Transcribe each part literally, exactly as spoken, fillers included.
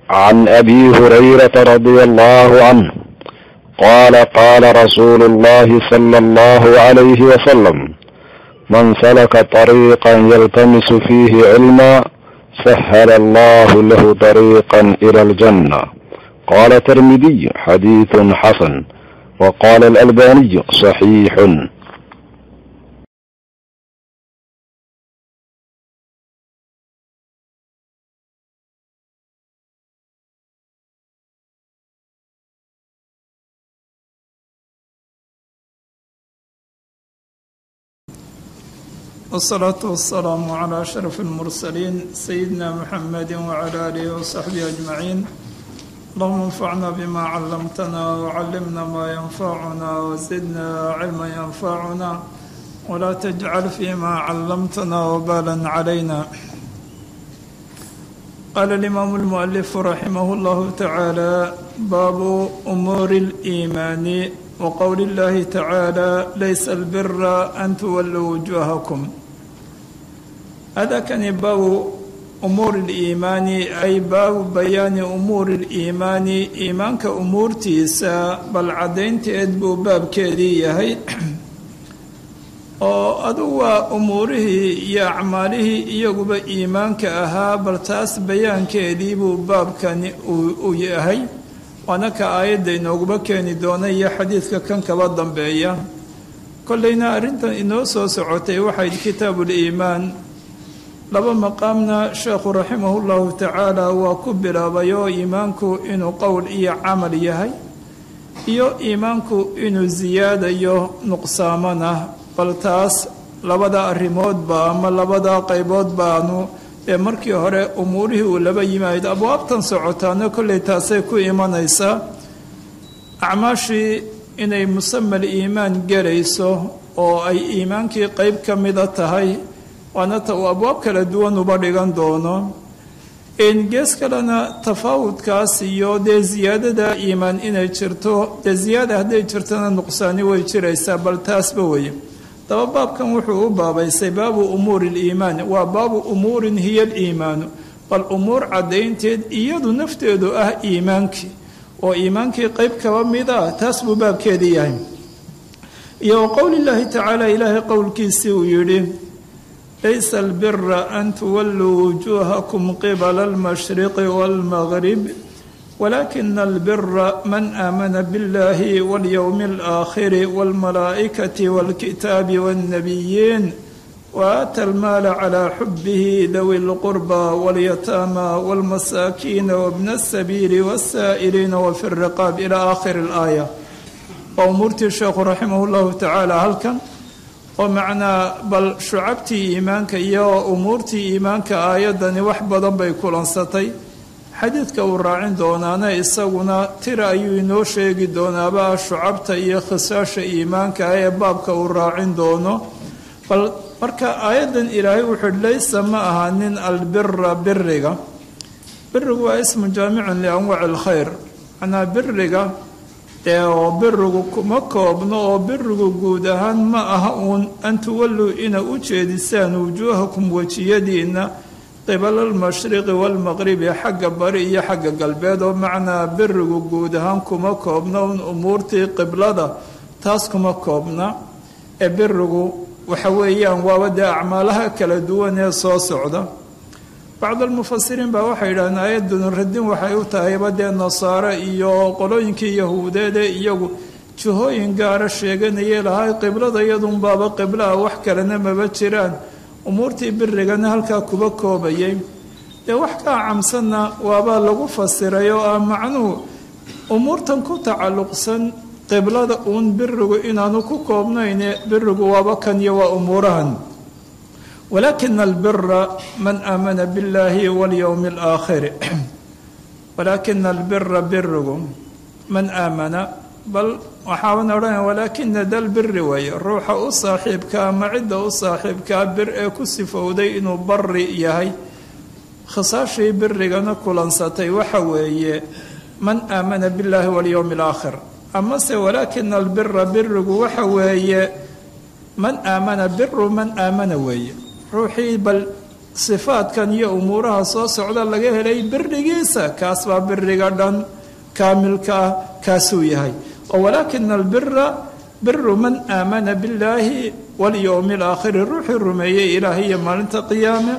عن أبي هريرة رضي الله عنه قال قال رسول الله صلى الله عليه وسلم: من سلك طريقا يلتمس فيه علما سهل الله له طريقا إلى الجنة. قال الترمذي: حديث حسن. وقال الألباني: صحيح. والصلاة والسلام على أشرف المرسلين سيدنا محمد وعلى آله وصحبه أجمعين. اللهم انفعنا بما علمتنا وعلمنا ما ينفعنا وزدنا علما ينفعنا ولا تجعل فيما علمتنا وبالا علينا. قال الإمام المؤلف رحمه الله تعالى: باب أمور الإيمان وقول الله تعالى: ليس البر أن تولوا وجوهكم. هذا كان باب أمور الإيمان، أي باب بيان أمور الإيمان. إيمانك أمور تيسا بل عدين تأدبو باب كيدية هي أدو أموره يا أعماله يقب إيمانك أها بل تاس بيان كيديبو باب كان ويهي waana ka aayadda inooguba keeni doona iyo xadiidka kan kaba dambeeya. kollayna arrintan inoo soo socotay waxayd kitaabuliimaan. laba maqaamna sheekhu raximahullahu tacaala waa ku bilaabayoo iimaanku inuu qowl iyo camal yahay, iyo iimaanku inuu siyaadayo nuqsaamana. bal taas labada arrimoodba ama labada qaybood baanu ee markii hore umuurihii uu laba yimayd abwaabtan socotaana kollay taasay ku imanaysaa. acmaashii inay musamal iimaan gelayso oo ay iimaankii qayb ka mida tahay, waana ta uu abwaab kala duwan uba dhigan doono. in gees kalena tafaawudkaas iyo dee siyaadada iimaan inay jirto, dee ziyaada hadday jirtona nuqsaani way jiraysaa, bal taasba weye. daba baabkan wuxuu u baabaysay baabu umuuri liimaan. waa baabu umuurin hiya aliimaanu, bal umuur caddaynteed iyadu nafteedu ah iimaankii oo iimaankii qayb kaba mida, taas buu baabkeedii yahay. iyo wa qowli llaahi tacaala, ilaahay qowlkiisii uu yidhi: laysa albira an tuwalluu wujuuhakum qibala almashriqi waalmaghrib ولكن البر من آمن بالله واليوم الآخر والملائكة والكتاب والنبيين وآتى المال على حبه ذوي القربى واليتامى والمساكين وابن السبيل والسائلين وفي الرقاب إلى آخر الآية. وأمورتي الشيخ رحمه الله تعالى هل كان ومعنى بل شعبتي إيمانك يا أمورتي إيمانك آية وحبا بيكون ستي. xadiidka uu raacin doonaana isaguna tira ayuu inoo sheegi doonaaba shucabta iyo khisaasha iimaanka ee baabka uu raacin doono. bal marka aayaddan ilaahay wuxuu laysa ma ahaanin albira biriga. birigu waa ismu jaamicun lianwaaci alkhayr, macnaa biriga ee oo birigu kuma koobno oo birigu guud ahaan ma aha uun an tuwalluu ina u jeedisaan wujuuhakum wejiyadiina qibala almashriqi waalmaqribi, xagga bari iyo xagga galbeed. oo macnaa birigu guud ahaan kuma koobna un umuurtii qiblada, taas kuma koobna. ee birigu waxa weeyaan waaba dee acmaalaha kala duwan ee soo socda. bacd almufasiriin baa waxay yidhahdeen aayaddunu radin waxay u tahayba dee nasaare iyo qolooyinkii yahuudeed ee iyagu jihooyin gaara sheeganayay lahay qiblada iyadunbaaba qiblaha, wax kalena maba jiraan. umuurtii birigana halkaa kuba koobayay. dee wax kaa camsanna waabaa lagu fasiray oo ah macnuhu umuurtan ku tacalluqsan qiblada uun birigu inaanu ku koobnayne birigu waaba kan iyo waa umuurahan. walaakina albira man aamana biاllaahi walyowmi alaakhiri. walaakina albira birigu man aamana, bal waxaaban odhanaya walaakina dal biri weeye ruuxa u saaxiibka ama cidda u saaxiibkaa bir ee ku sifowday inuu bari yahay, khisaashii birigana kulansatay waxa weeye man aamana billaahi walyowmi alaakhir. amase walaakina albira birigu waxa weeye man aamana biru man aamana weeye ruuxii bal sifaadkan iyo umuuraha soo socda laga helay birigiisa kaas baa biriga dhan kaamilka ah kaasuu yahay oo walaakina albira biru man aamana billaahi walyowmi alaakhiri ruuxii rumeeyey ilaahay iyo maalinta qiyaame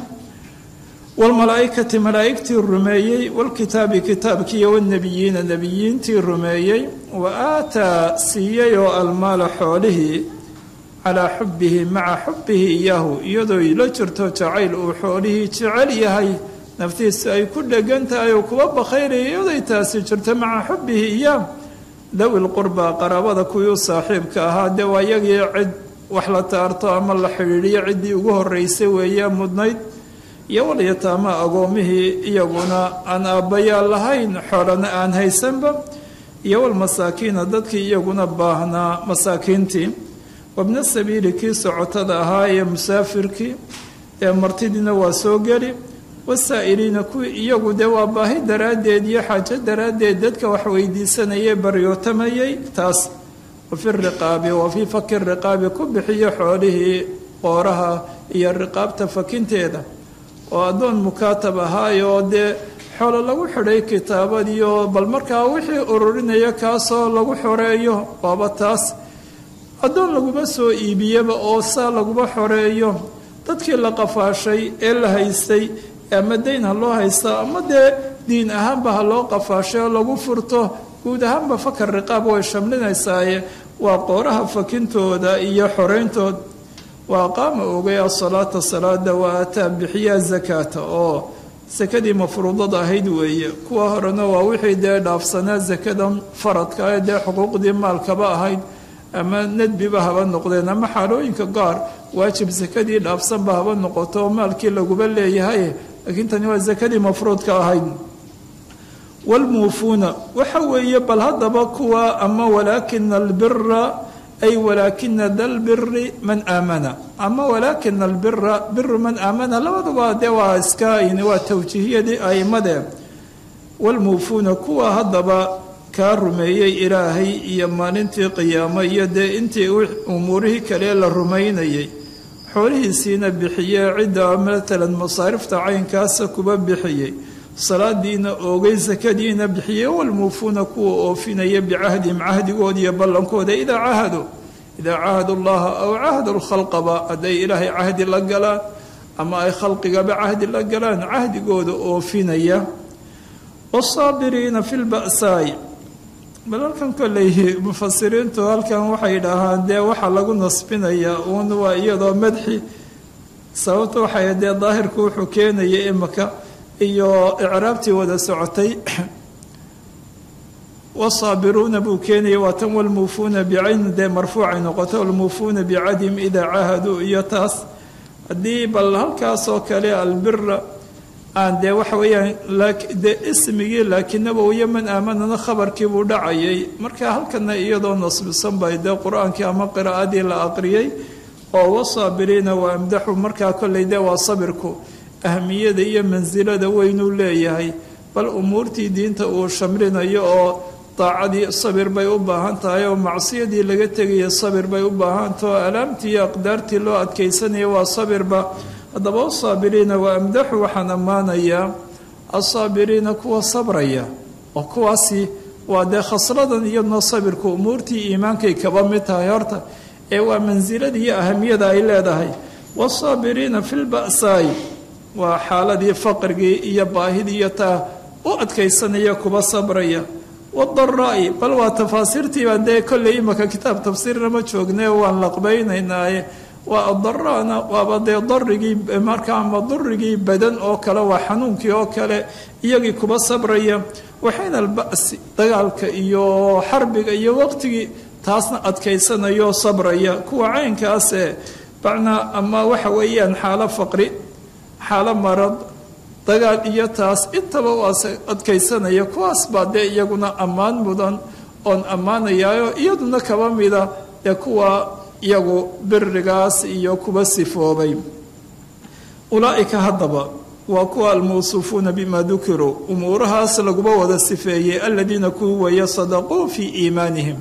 walmalaaikati malaaigtii rumeeyey walkitaabi kitaabkii wanabiyiina nebiyiintii rumeeyey wa aataa siiyey oo almaala xoolihii calaa xubbihi maca xubbihi iyaahu iyadoo la jirto jacayl uu xoolihii jecel yahay naftiisa ay ku dhegan tahay oo kuwa bakhayraya iyaday taasi jirto maca xubbihi iyaah dawi lqurbaa qaraabada kuwii u saaxiibka ahaa dee waa iyagii cid wax la taarto ama la xidhiidhiyo ciddii ugu horreysay weeye mudnayd iyo walyataama agoomihii iyaguna aan aabbayaal lahayn xoolana aan haysanba iyo walmasaakiina dadkii iyaguna baahnaa masaakiintii wabna sabiili kii socotada ahaa ee musaafirkii ee martidiina waa soo geli wasaa'iliina kuwii iyagu dee waa baahi daraaddeed iyo xaajo daraaddeed dadka wax weydiisanayay baryootamayay taas wafi riqaabi wa fii faki riqaabi ku bixiyo xoolihii qooraha iyo riqaabta fakinteeda oo addoon mukaatab ahaayo dee xoolo lagu xidhay kitaabadiio bal markaa wixii ururinaya kaasoo lagu xoreeyo waaba taas addoon laguma soo iibiyaba oo saa laguma xoreeyo dadkii la qafaashay ee la haystay ama dayn ha loo haysta ama dee diin ahaanba ha loo qafaashay oo lagu furto guud ahaanba fakar riqaab way shamlinaysaaye waa qooraha fakintooda iyo xoreyntood wa aqaama ogay asalaata salaada wa aataa bixiyaa zakaata oo sakadii mafruudada ahayd weeye kuwa horena waa wixii dee dhaafsanaa sakadan faradka ee dee xuquuqdii maalkaba ahayd ama nadbiba haba noqdeen ama xaalooyinka gaar waajib sakadii dhaafsanba haba noqoto oo maalkii laguba leeyahay laakiin tani waa sakadii mafruudka ahayd walmuufuuna waxa weeye bal haddaba kuwa ama walaakina albira ay walaakina dalbiri man aamana ama walaakina albira biru man aamana labaduba dee waa iska waa tawjiihiyadii aimade walmuufuuna kuwa haddaba kaa rumeeyey ilaahay iyo maalintii qiyaamo iyo dee intii umuurihii kale la rumaynayay xoolihiisiina bixiyey cidda matalan masaarifta caynkaasa kuba bixiyey salaadiina oogay sakadiina bixiyey walmuufuuna kuwa oofinaya bicahdihim cahdigooda iyo ballankooda idaa cahadu idaa cahadu llaha aw cahadu lkhalqaba hadday ilaahay cahdi la galaan ama ay khalqigaba cahdi la galaan cahdigooda oofinaya wasaabiriina fi lba'saay bal halkan kolley mufasiriintu halkan waxay dhahaan dee waxaa lagu nasbinayaa uun waa iyadoo madxi sababta waxay dee daahirku wuxuu keenaya imaka iyo icraabtii wada socotay wasaabiruuna buu keenaya waa tan walmuufuuna bicayn dee marfuucay noqoto walmuufuuna bicadhim idaa cahaduu iyo taas haddii bal halkaasoo kale albira aan dee waxa weeyaan dee ismigii laakiinaba uyo man aamanana khabarkii buu dhacayay marka halkana iyadoo nasbisan bay dee qur-aankii ama qiraa'adii la aqriyay oo wasaabiriina wa amdaxu markaa kolley dee waa sabirku ahmiyada iyo mansilada weynuu leeyahay bal umuurtii diinta uu shamlinayo oo daacadii sabir bay u baahan tahay oo macsiyadii laga tegaya sabir bay u baahantaho alaamtii iyo aqdaartii loo adkaysanaya waa sabirba haddaba asaabiriina wa amdaxu waxaan ammaanayaa asaabiriina kuwa sabraya oo kuwaasi waa dee khasladan iyadna sabirku umuurtii iimaankay kaba mid tahay horta ee waa mansiladii iyo ahamiyada ay leedahay wasaabiriina fi lba'saay waa xaaladii faqrigii iyo baahidii iyo taa u adkaysanaya kuba sabraya wadaraa'i bal waa tafaasiirtii baan dee kolley imaka kitaab tafsiirna ma joogne waan laqbaynaynaaye waa adaraana waaba dee darigii markaa ama durigii badan oo kale waa xanuunkii oo kale iyagii kuba sabraya waxayna alba'si dagaalka iyo xarbiga iyo waqtigii taasna adkaysanayo sabraya kuwa caynkaasee bacnaa ama waxa weeyaan xaalo faqri xaalo marad dagaal iyo taas intaba u adkaysanaya kuwaas baa dee iyaguna ammaan mudan oon ammaanayaayo iyaduna kaba mida ee kuwa iyagu birigaas iyo kuba sifoobay ulaa'ika haddaba waa kuwa almawsuufuuna bimaa dukiruu umuurahaas laguba wada sifeeyey aladiina kuwii weeye sadaquu fii iimaanihim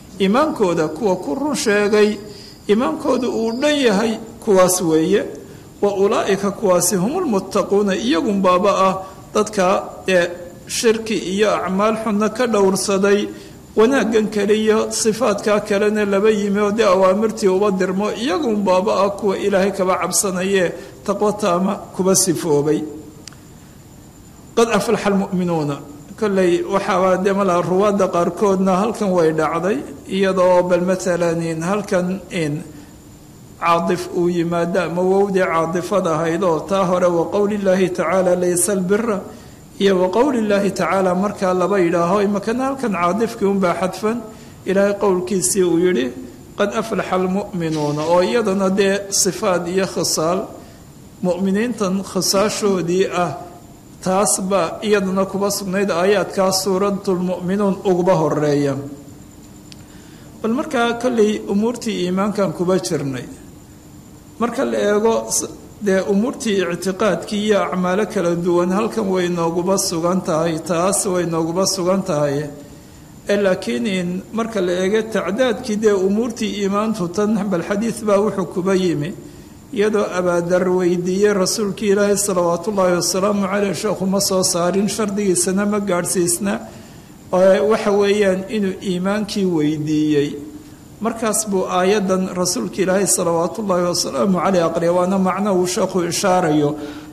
iimaankooda kuwa ku run sheegay iimaankooda uu dhan yahay kuwaas weeye wa ulaa'ika kuwaasi humulmuttaquuna iyagun baaba ah dadka ee shirki iyo acmaal xunna ka dhowrsaday wanaaggan kale iyo sifaadkaa kalena laba yimi oo dee awaamirtii uba dirmo iyagun baaba ah kuwa ilaahay kaba cabsanayee taqwo taama kuba sifoobay qad aflaxa almu'minuuna kolley waxaaba dee malaha ruwaadda qaarkoodna halkan way dhacday iyadoo bal maalan in halkan in caadif uu yimaado ama wowdii caadifada ahayd oo taa hore wa qowli llaahi tacaala laysa albira iyo wa qowli llaahi tacaala markaa laba yidhaaho imakana halkan caadifkii unbaa xadfan ilaahay qowlkiisii uu yidhi qad aflaxa almu'minuuna oo iyadana dee sifaad iyo khisaal mu'miniintan khisaashoodii ah taas baa iyadana kuba sugnayd aayaadkaa suuratulmu'minuun uguba horeeya bal markaa kolley umuurtii iimaankan kuba jirnay marka la eego dee umuurtii ictiqaadkii iyo acmaalo kala duwan halkan way nooguba sugan tahay taas way nooguba sugan tahay ee laakiin in marka la eego tacdaadkii dee umuurtii iimaantu tan bal xadiid baa wuxuu kuba yimi iyadoo abaadar weydiiyey rasuulkii ilaahay salawaatu ullaahi wasalaamu caleyh sheekhu ma soo saarin shardigiisana ma gaadhsiisna waxa weeyaan inuu iimaankii weydiiyey markaas buu aayaddan rasuulka ilaahay salawaatu ullaahi wasalaamu caleyh aqriya waana macno uu sheekhu ishaarayo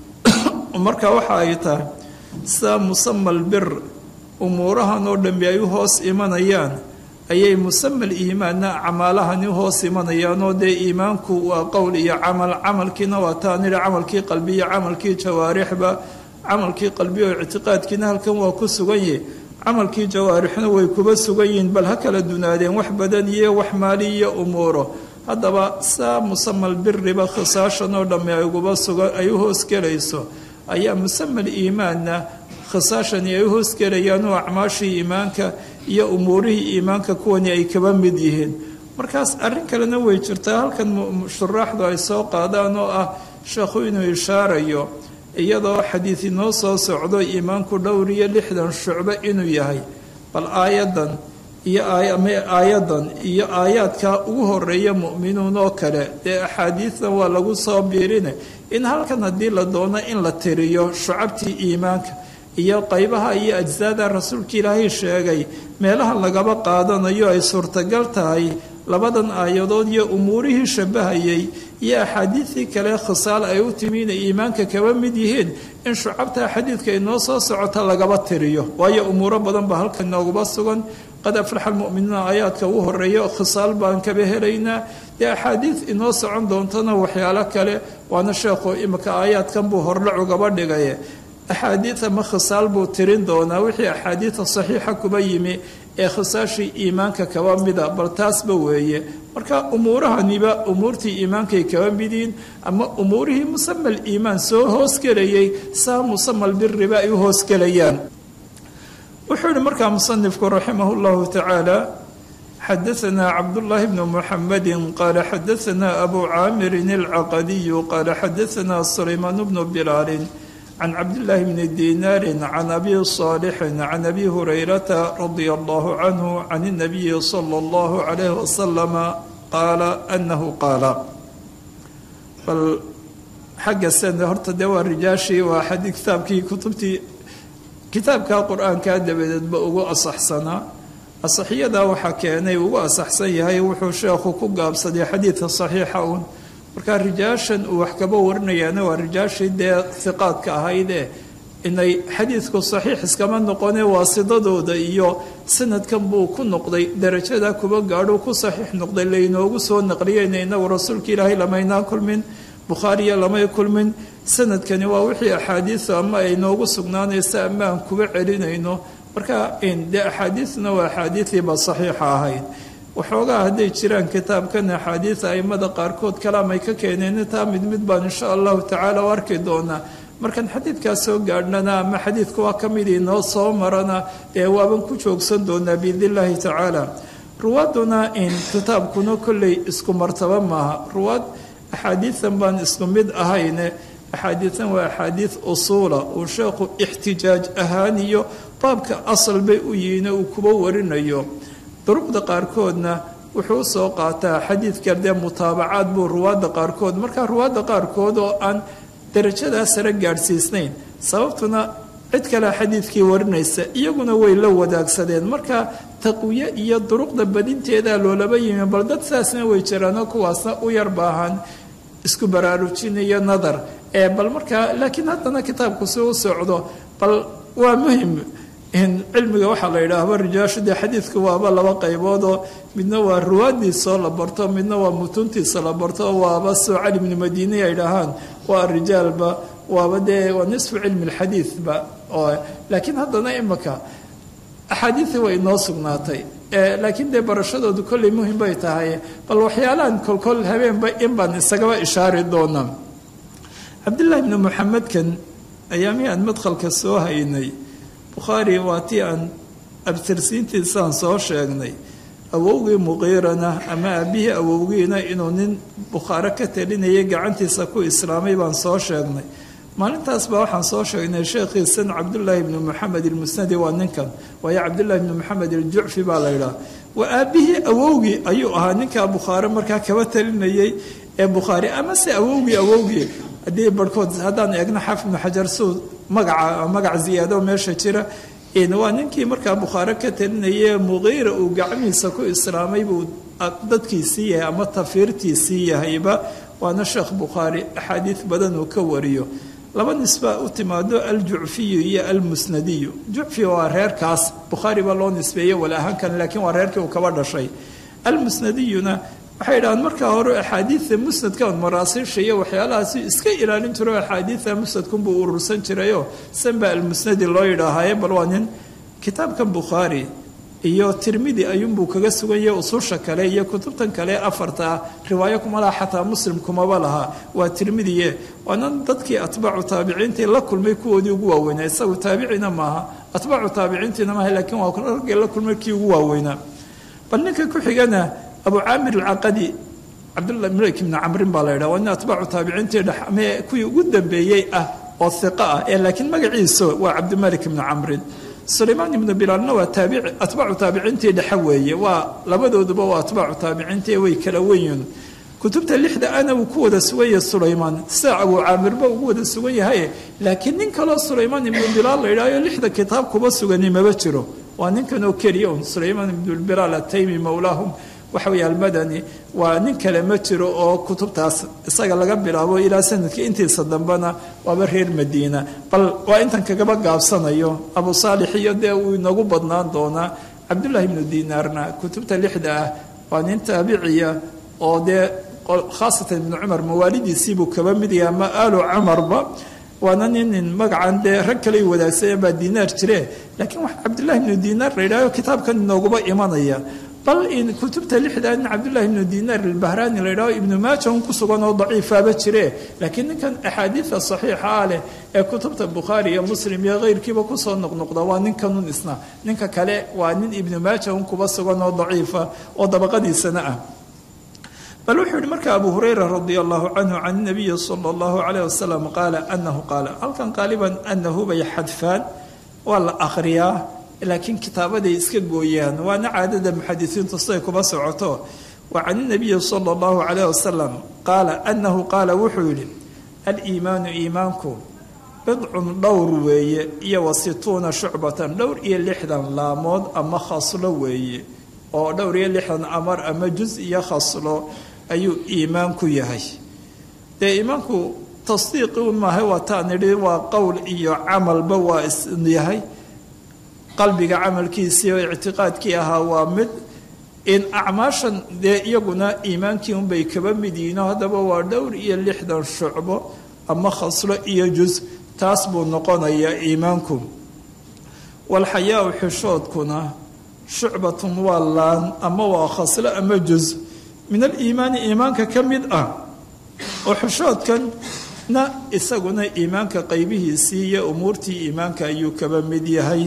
marka waxa ay tahay sidaa musama albir umuurahan oo dhambi ay u hoos imanayaan ayay musamal iimaanna acmaalahani u hoos imanayaan oo dee iimaanku waa qowl iyo camal camalkiina waa taaniri camalkii qalbi iyo camalkii jawaarixba camalkii qalbi oo ictiqaadkiina halkan waa ku sugan yahi camalkii jawaarixna way kuba sugan yihiin bal ha kala dunaadeen wax badan iyo wax maali iyo umuuro haddaba saa musamal biriba khisaashan oo dhamme ay uguba sugan ay u hoosgelayso ayaa musamal iimaanna khisaashani ay u hoosgelayaan oo acmaashii iimaanka iyo umuurihii iimaanka kuwani ay kaba mid yihiin markaas arrin kalena way jirtaa halkan shuraaxdu ay soo qaadaan oo ah sheekhu inuu ishaarayo iyadoo xadiid inoo soo socdo iimaanku dhowr iyo lixdan shucbo inuu yahay bal aayadan iyo aayadan iyo aayaadka ugu horeeya mu'minuun oo kale dee axaadiidtan waa lagu soo biirine in halkan haddii la doono in la tiriyo shucabtii iimaanka iyo qaybaha iyo ajsaada rasuulka ilaahay sheegay meelaha lagaba qaadanayo ay suurtagal tahay labadan aayadood iyo umuurihii shabahayay iyo axaadiidii kale khisaal ay u timi inay iimaanka kaba mid yihiin in shucabta xadiidka inoo soo socota lagaba tiriyo waayo umuuro badan baa halkan nooguba sugan qad aflaxa almu'minuuna aayaadka ugu horeeya khisaal baan kaba helaynaa dee axaadiid inoo socon doontana waxyaalo kale waana sheekhu imika aayaadkan buu hordhac ugaba dhigaye axaadiid ama khisaal buu tirin doonaa wixii axaadiida saxiixa kuba yimi ee khisaashii iimaanka kaba mida bal taasba weeye marka umuurahaniba umuurtii iimaankay kaba midiin ama umuurihii musamal iimaan soo hoosgelayay saa musamal biriba ay u hoosgelayaan wuxuu yihi markaa musanifku raximah llahu tacaala xadaanaa cabdullaahi bnu muxamedi qaala xadaanaa abu caamirin alcaqadiyu qaala xadaanaa sulaymaan bnu bilaalin can cabdillaahi bni diinaarin can abi saalixin can abi hurayrata radia allahu canhu can اnabiyi sala allahu calayh wasalama qaala anahu qaala bal xagga sena horta dee waa rijaashii waa xadii kitaabkii kutubtii kitaabkaa qur-aankaa dabadeedba ugu asaxsanaa asaxiyadaa waxaa keenay ugu asaxsan yahay wuxuu sheekhu ku gaabsaday xadiidka saxiixa uun markaa rijaashan uu wax kaba warinayaana waa rijaashii dee hiqaadka ahaydee inay xadiidku saxiix iskama noqone waasidadooda iyo sanadkan buu ku noqday darajadaa kuba gaadhuu ku saxiix noqday laynoogu soo naqliyeyna inagu rasuulka ilaahay lamaynaa kulmin bukhaariya lamay kulmin sanadkani waa wixii axaadiisu ama ay noogu sugnaanaysa ama aan kuba celinayno marka dee axaadiisna waa axaadiidiiba saxiixa ahayd waxoogaa hadday jiraan kitaabkan axaadiida aimada qaarkood kalaam ay ka keeneen taa mid mid baan insha allahu tacaala u arki doonaa markaan xadiidkaas soo gaadhnana ama xadiidka waa ka mid inoo soo marana ee waaban ku joogsan doonaa biidn illaahi tacaala ruwaaduna in kitaabkuna kolley isku martaba maaha ruwaad axaadiidan baan isku mid ahayne axaadiidan waa axaadiid usuula uu sheekhu ixtijaaj ahaan iyo baabka asal bay u yihiin uu kuba warinayo duruqda qaarkoodna wuxuu soo qaataa xadiidka dee mutaabacaad buu ruwaadda qaarkood markaa ruwaadda qaarkood oo aan darajadaa sare gaadhsiisnayn sababtuna cid kale xadiidkii warinaysa iyaguna way la wadaagsadeen marka taqwiye iyo duruqda badinteeda loolaba yimi bal dad saasna way jiraanoo kuwaasna u yar baahan isku baraarujin iyo nadar ee bal markaa laakiin haddana kitaabku si u socdo bal waa muhim in cilmiga waxaa la yidhaahba rijaashu dee xadiidku waaba laba qayboodoo midna waa ruwaadiisoo la barto midna waa mutuntiisa la barto waaba soo cali ibnu madiini ay dhahaan waa rijaalba waaba dee waa nisfu cilmi alxadiidba laakiin haddana imaka axaadiidii way inoo sugnaatay laakiin dee barashadoodu kolley muhim bay tahay bal waxyaalahan kolkol habeenba in baan isagaba ishaari doonaa cabdillahi ibnu muxamedkan ayaamihii aan madkhalka soo haynay bukhaari waa tii aan abtirsiintiisaan soo sheegnay awowgii muqiirana ama aabihii awowgiina inuu nin bukhaare ka talinayay gacantiisa ku islaamay baan soo sheegnay maalintaas baa waxaan soo sheegnay sheekhiisan cabdullaahi ibnu moxamed ilmusnadi waa ninkan waayo cabdullahi ibnu moxamed iljucfi baa la yidhaha waa aabihii awowgii ayuu ahaa ninkaa bukhaare markaa kaba talinayay ee bukhaari amase awowgii awowgii haddii barhkood haddaan eegno xaafid ibnu xajar suud magaca magac ziyaado meesha jira waa ninkii markaa bukhaare ka talinayay muqiira uu gacmihiisa ku islaamay buu dadkiisii yahay ama tafiirtiisii yahayba waana sheekh bukhaari axaadiid badan uu ka wariyo laba nisba u timaado aljucfiyu iyo almusnadiyu jucfi waa reerkaas bukhaari baa loo nisbeeyey walaahankan laakiin waa reerkii uu kaba dhashay almusnadiyuna waxay idhahaan markaa hore axaadiida musnadka maraasiisha iyo waxyaalahaasi iska ilaalin jiro axaadiida musnadkunbuu urursan jirayoo sanba almusnadi loo yidhaahaye bal waa nin kitaabkan bukhaari iyo tirmidi ayuunbuu kaga sugan yahay ususha kale iyo kutubtan kale afarta ah riwaayo kuma laha xataa muslim kumaba laha waa tirmidiye waana dadkii atbaacu taabiciintii la kulmay kuwoodii ugu waaweynaa isagu taabicina maaha atbaacu taabiciintiina maaha laakiin waa raggii la kulmay kii ugu waaweynaa bal ninka ku xigana abu caamir alcaqadi cabdullah malik ibni camrin baa la yidhaha waa nin atbaacu taabiciintii dhexme kuwii ugu dambeeyey ah oo hiqa ah ee laakiin magaciisa waa cabdimalik ibni camrin sulaymaan ibnu bilaalna waa taabici atbaacu taabiciintii dhexe weeye waa labadooduba waa atbaacu taabiciintii way kala weyn kutubta lixda ana uu ku wada sugan yahay sulaymaan sida abu caamirba ugu wada sugan yahay laakiin nin kaloo sulaymaan ibnu bilaal la yidhahyo lixda kitaab kuba sugani maba jiro waa ninkan oo keliya un sulaymaan ibnu bilaal ataymi mawlaahum waxa weeye almadani waa nin kale ma jiro oo kutubtaas isaga laga bilaabo ilaa sanadkii intiisa dambena waaba reer madiina bal waa intan kagaba gaabsanayo abu saalix iyo dee uu inagu badnaan doonaa cabdullahi ibnu dinaarna kutubta lixda ah waa nin taabiciya oo dee khaasatan ibnu cumar mawaalidiisiibuu kaba mid yahay ama aalu cumarba waana nin nin magacan dee rag kale wadaagsaneen baa dinaar jire laakiin wax cabdullahi ibnu dinaar la yidhahyo kitaabkan inooguba imanaya bal in kutubta lixda in cabdullahi ibnu dinaar albahraani la yidhaho ibnu maaja un ku sugan oo daciifaaba jire laakiin ninkan axaadiida saxiixa ah leh ee kutubta bukhaari iyo muslim iyo keyrkiiba kusoo noqnoqda waa ninkanun isna ninka kale waa nin ibnu maaja un kuba sugan oo daciifa oo dabaqadiisana ah bal wuxuu yihi marka abu hurayra radia allahu canhu can nabiyi sala allahu calayh wasalam qaala anahu qaala halkan qaaliban anahu bay xadfaan waa la akhriyaa laakiin kitaabaday iska gooyaan waana caadada muxadisiintu siday kuba socoto wa can nabiyi sala allahu calayh wasalam qaala anahu qaala wuxuu yidhi aliimaanu iimaanku bidcun dhowr weeye iyo wa situuna shucbatan dhowr iyo lixdan laamood ama khaslo weeye oo dhowr iyo lixdan amar ama juz iyo khaslo ayuu iimaanku yahay dee iimaanku tasdiiqi un maahay waa taan idhi waa qowl iyo camalba waa isyahay qalbiga camalkiisii oo ictiqaadkii ahaa waa mid in acmaashan dee iyaguna iimaankii unbay kaba mid yihiino haddaba waa dhowr iyo lixdan shucbo ama khaslo iyo juz taas buu noqonayaa iimaanku walxayaau xishoodkuna shucbatun waa laan ama waa khaslo ama juz min aliimaani iimaanka ka mid ah oo xishoodkanna isaguna iimaanka qaybihiisii iyo umuurtii iimaanka ayuu kaba mid yahay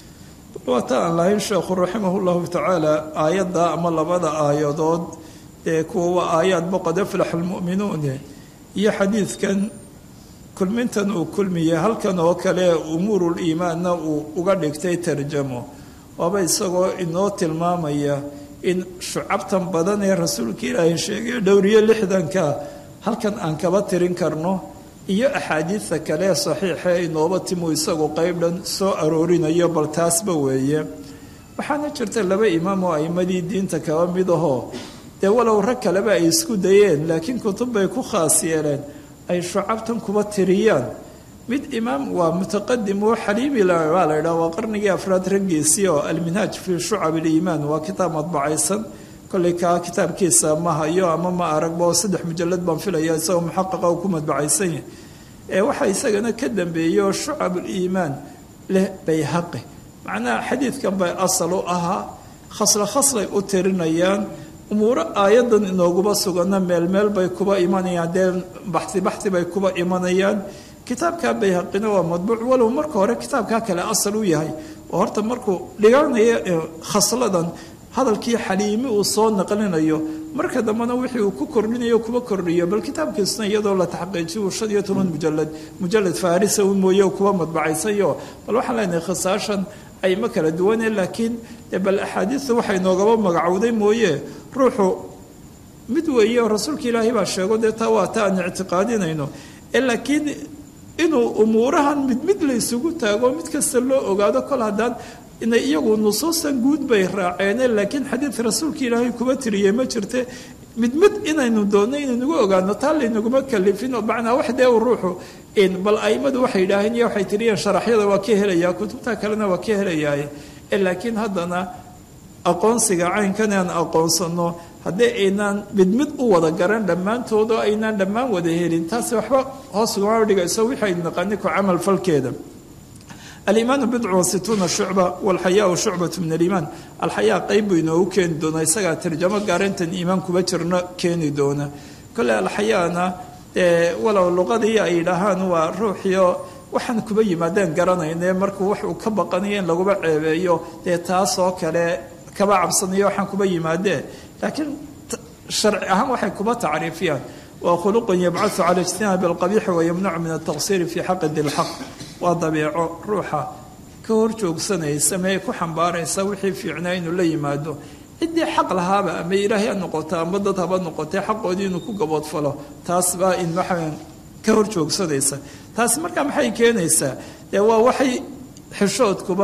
waata aan lahayn sheekhu raximah llahu tacaala aayadda ama labada aayadood ee kuwa waa aayaadba qad aflaxa almu'minuun iyo xadiidkan kulmintan uu kulmiyey halkan oo kale umuuruliimaanna uu uga dhigtay tarjamo waaba isagoo inoo tilmaamaya in shucabtan badan ee rasuulka ilaahay sheegay dhowriyo lixdanka halkan aan kaba tirin karno iyo axaadiidta kale ee saxiixa ee inooba timu isagu qayb dhan soo aroorinayo bal taasba weeye waxaana jirta laba imaam oo aimadii diinta kaba mid ahoo dee walow rag kaleba ay isku dayeen laakiin kutub bay ku khaas yeeleen ay shucabtan kuba tiriyaan mid imaam waa mutaqadim oo xaliimi baa la ydhaha waa qarnigii afraad raggiisii oo alminhaaj fii shucab iliimaan waa kitaab madbacaysan kolley kaa kitaabkiisa ma hayo ama ma aragba oo saddex mujalad baan filaya isagoo muxaqaqa uu ku madbacaysan yahay ee waxaa isagana ka dambeeyey oo shucab uliimaan leh bayhaqi macnaha xadiidkan bay asal u ahaa khasla khaslay u tirinayaan umuuro aayadan inooguba sugana meel meel bay kuba imanayaan dee baxi baxi bay kuba imanayaan kitaabkaa bayhaqina waa madbuuc walow marka hore kitaabkaa kale asal u yahay oo horta markuu dhiganaya khasladan hadalkii xaliimi uu soo naqlinayo marka dambena wixii uu ku kordhinayo kuba kordhiyo bal kitaabkiisna iyadoo la taxqiijiyo shan iyo toban mujalad mujalad farisa uu mooye kuba madbacaysayo bal waxaan leenahay khisaashan ay ma kala duwaneen laakiin bal axaadiistu waxay noogaba magacowday mooye ruuxu mid weeye oo rasuulka ilaahay baa sheego dee taa waa ta aan ictiqaadinayno laakiin inuu umuurahan mid mid la isugu taago mid kasta loo ogaado kol haddaan inay iyagu nusuusan guud bay raaceeneen laakiin xadiid rasuulka ilaahay kuba tiriyey ma jirte mid mid inaynu doonno inaynugu ogaano taa laynaguma kalifin oo macnaa wax dee u ruuxu bal aimadu waxay yidhaaheen iyo waxay tiriyeen sharaxyada waa ka helayaa kutubta kalena waa ka helayaaye laakiin haddana aqoonsiga caynkan aan aqoonsano haddii aynaan mid mid u wada garan dhammaantood oo aynaan dhammaan wada helin taasi waxba hoos ugama dhigayso wixi aynu naqani ku camal falkeeda aliimaanu bidcu wa situuna shucba walxayaau shucbatu min aliimaan alxayaa qayb buu inoogu keeni doonaa isagaa tarjamo gaarintan iimaan kuba jirno keeni doona kole alxayaana walow luqadii ay dhahaan waa ruuxiyo waxaan kuba yimaadeen garanayne markuu wax uu ka baqanayo in laguba ceebeeyo dee taasoo kale kaba cabsanayo waxaan kuba yimaadee laakiin sharci ahaan waxay kuba tacriifiyaan waa khuluqun yabcahu cala ijtinaabi alqabiixi wayamnacu min altaqsiiri fii xaqi dilxaq waa dabeeco ruuxa ka hor joogsanaysa mee ku xambaaraysa wixii fiicnaa inuu la yimaado ciddii xaq lahaaba ama ilaahay ha noqoto ama dad haba noqotee xaqoodii inuu ku gaboodfalo taas baa in waxaan ka hor joogsanaysa taasi markaa maxay keenaysaa dee waa waxay xishoodkuba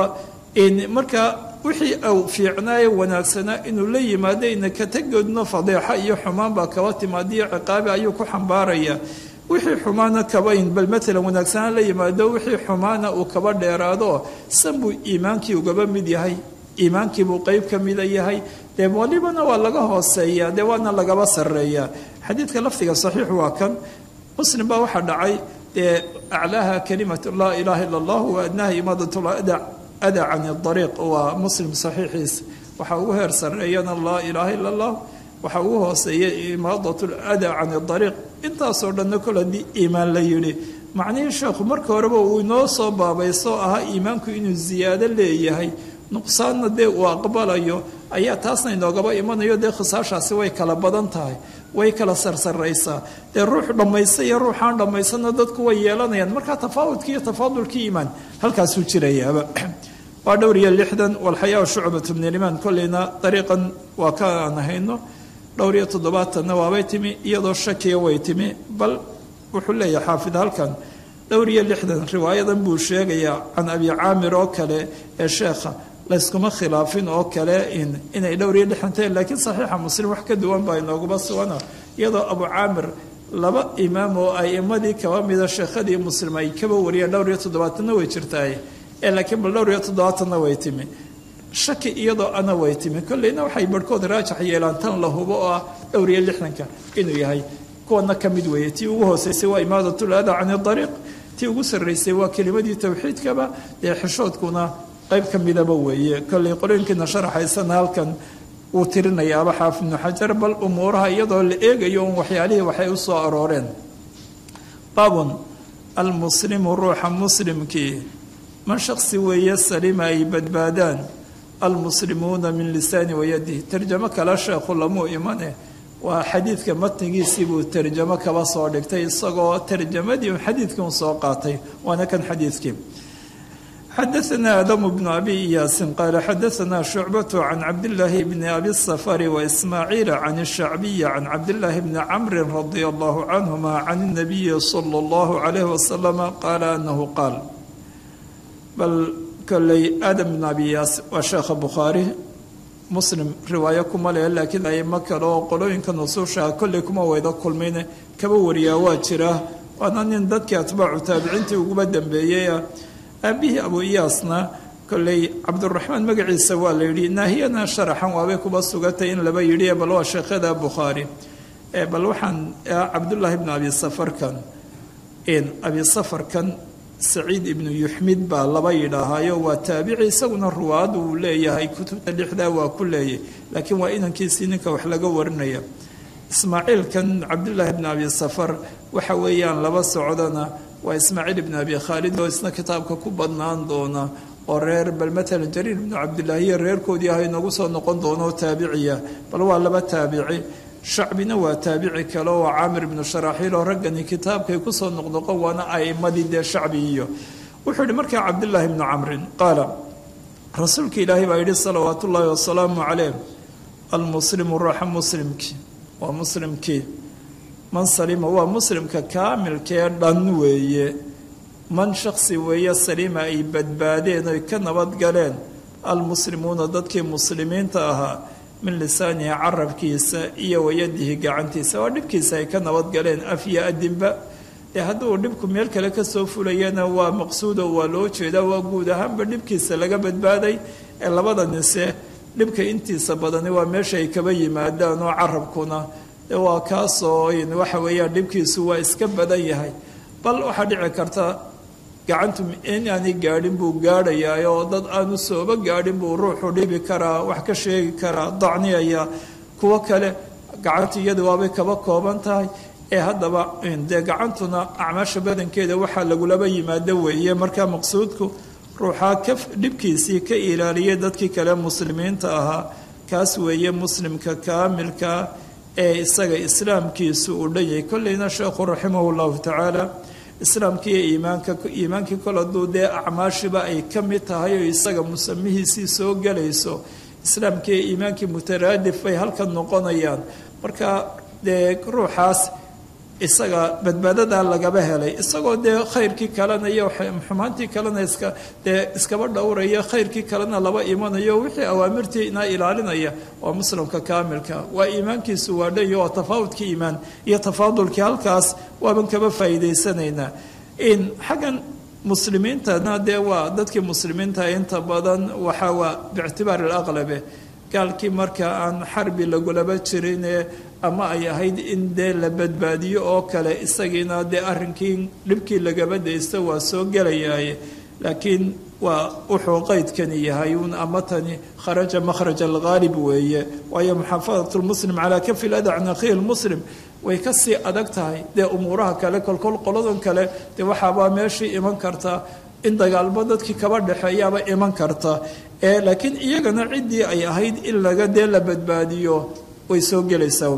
markaa wixii au fiicnaaye wanaagsanaa inuu la yimaado ina ka tegoodno fadeexa iyo xumaan baa kaba timaadiyo ciqaabi ayuu ku xambaaraya wixii xumaana kabayn bal maalan wanaagsanaan la yimaado wixii xumaana uu kaba dheeraado san buu iimaankii ugaba mid yahay iimaankiibuu qeyb ka mida yahay dee walibana waa laga hooseeyaa dee waana lagaba sareeyaa xadiidka lafdiga saxiix waa kan muslim baa waxaa dhacay dee aclaaha kalimatu laa ilaaha ila allah wa adnaaha imaadatulada ada can ariiq waa muslim saxiixiisa waxaa ugu heer sareeyana laa ilaaha ila allah waxaa ugu hooseeya imaadat ada can ariiq intaasoo dhanna kol haddii iimaan la yidhi macnihii sheekhu marka horeba uu inoo soo baabaysoo ahaa iimaanku inuu ziyaado leeyahay nuqsaanna dee uu aqbalayo ayaa taasna inoogaba imanayo dee khisaashaasi way kala badan tahay way kala sarsaraysaa dee ruux dhammaysta iyo ruuxaan dhammaysana dadku way yeelanayaan markaa tafaawudkii iyo tafaadulkii iimaan halkaasuu jirayaaba waa dhowr iyo lixdan walxayaa shucbatu min aliimaan kolleyna dariiqan waa ka aan hayno dhowr iyo toddobaatanna waabay timi iyadoo shakiya way timi bal wuxuu leeyahay xaafid halkan dhowr iyo lixdan riwaayadan buu sheegayaa can abi caamir oo kale ee sheekha layskuma khilaafin oo kale inay dhowr iyo lixdan tahay laakiin saxiixa muslim wax ka duwan baa inooguba sugana iyadoo abu caamir laba imaam oo aimadii kaba mida sheekhadii muslim ay kaba wariyeen dhowr iyo toddobaatanna way jirtaay ee laakiin bal dhowr iyo toddobaatanna way timi shaki iyadoo ana way timi kolleyna waxay barhkood raajax yeelaan tan la hubo oo ah dhowr iyo lixdanka inuu yahay kuwana ka mid weeye tii ugu hooseysay waa imaadatul ada can ariiq tii ugu sarraysay waa kelimadii tawxiidkaba dee xishoodkuna qayb ka midaba weeye kolley qolooyinkiina sharaxaysana halkan uu tirinayaaba xaafid ibnu xajar bal umuuraha iyadoo la eegayo un waxyaalihii waxay u soo arooreen baabun almuslimu ruuxa muslimkii man shaksi weeye salima ay badbaadaan almuslimuuna min lisaani wayadi tarjamo kale sheekhu lamuu imane waa xadiidka matnigiisii buu tarjamo kaba soo dhigtay isagoo tarjamadii xadiidkii un soo qaatay waana kan xadiidkii xadaثna adamu bnu abi iyaasin qaala xadaثna shucbatu can cabdillaahi bni abi الsafari waismaaciila can الshacbiyi can cabdillaahi bni camri radia allahu canhuma can الnabiyi salى اllahu عalayh wasalama qaala anahu qaal bal kolley aadam bn abi iyaas waa sheekha bukhaari muslim riwaayo kuma leh laakiin aimo kale oo qolooyinka nusuusha kolley kuma weyda kulmayne kaba wariyaa waa jira waana nin dadkii atbaacu taabiciintii uguba dambeeyey aabihii abu iyaasna kolley cabduraxmaan magaciisa waa la yidhi naahiyana sharaxan waabay kuba sugatay in laba yidhi bal waa sheekhada bukhaari bal waxaan cabdullaahi bnu abi safarkan abi safarkan saciid ibnu yuxmid baa laba yidhaahaayo waa taabici isaguna ruwaad uu leeyahay kutubta lixdaa waa ku leeyay laakiin waa inankiisii ninka wax laga warinaya ismaaciilkan cabdullaahi bnu abi safar waxa weeyaan laba socdana waa ismaaciil ibnu abi khaalid oo isna kitaabka ku badnaan doona oo reer bal matalan jariir ibnu cabdillaahiyo reerkoodii ah inagu soo noqon doono oo taabiciya bal waa laba taabici shacbina waa taabici kale oo caamir ibnu sharaaxiil oo raggani kitaabkay kusoo noqnoqon waana aimadii dee shacbi iyo wuxuu yihi markaa cabdillaahi bnu camrin qaala rasuulka ilaahay baa yidhi salawaatu ullaahi wasalaamu calayh almuslimu ruuxa muslimkii waa muslimkii man salima waa muslimka kaamilkee dhan weeye man shaksi weeye salima ay badbaadeen oy ka nabadgaleen almuslimuuna dadkii muslimiinta ahaa min lisaanihi carabkiisa iyo wayadihi gacantiisa waa dhibkiisa ay ka nabadgaleen af iyo adinba ee hadduu dhibku meel kale kasoo fulayana waa maqsuudo waa loo jeedaa waa guud ahaanba dhibkiisa laga badbaaday ee labada nise dhibka intiisa badani waa meesha ay kaba yimaadaan oo carabkuna waa kaasoo waxa weeyaan dhibkiisu waa iska badan yahay bal waxaa dhici karta gacantu inaanay gaadhin buu gaadhayaa oo dad aanu sooba gaadhin buu ruuxu dhibi karaa wax ka sheegi karaa dacniyaya kuwo kale gacantu iyada waabay kaba kooban tahay ee haddaba dee gacantuna acmaasha badankeeda waxaa lagulaba yimaado weeye markaa maqsuudku ruuxaa ka dhibkiisii ka ilaaliyay dadkii kale muslimiinta ahaa kaas weeye muslimka kaamilka ee isaga islaamkiisu uu dhan yahay kolleyna sheekhu raximahu llahu tacaala islaamkii iyo iimaanka iimaankii kol hadduu dee acmaashiba ay ka mid tahay oo isaga musamihiisii soo gelayso islaamkii iyo iimaankii mutaraadif bay halkan noqonayaan marka dee ruuxaas isaga badbaadadaa lagaba helay isagoo dee khayrkii kalena iyo xumaantii kalena iska dee iskaba dhowraya khayrkii kalena laba imanayo wixii awaamirtii inaa ilaalinaya waa muslimka kaamilka waa iimaankiisu waa dhanyo waa tafaawudkii iimaan iyo tafaadulkii halkaas waaban kaba faa'iidaysanaynaa in xaggan muslimiintana dee waa dadkii muslimiinta inta badan waxaa waa biictibaar alaqlabe gaalkii marka aan xarbi lagulaba jirinee ama ay ahayd in dee la badbaadiyo oo kale isagiina dee arrinkii dhibkii lagaba daysto waa soo gelayaaye laakiin waa wuxuu qaydkani yahay un ama tani kharaja makhraj alghaalib weeye waayo muxaafadat lmuslim calaa kafi lada can akhihi lmuslim way kasii adag tahay dee umuuraha kale kolkol qoladan kale dee waxaabaa meeshii iman kartaa in dagaalmo dadkii kaba dhexeeyaaba iman karta ee laakiin iyagana ciddii ay ahayd in laga dee la badbaadiyo way soo gelaysaa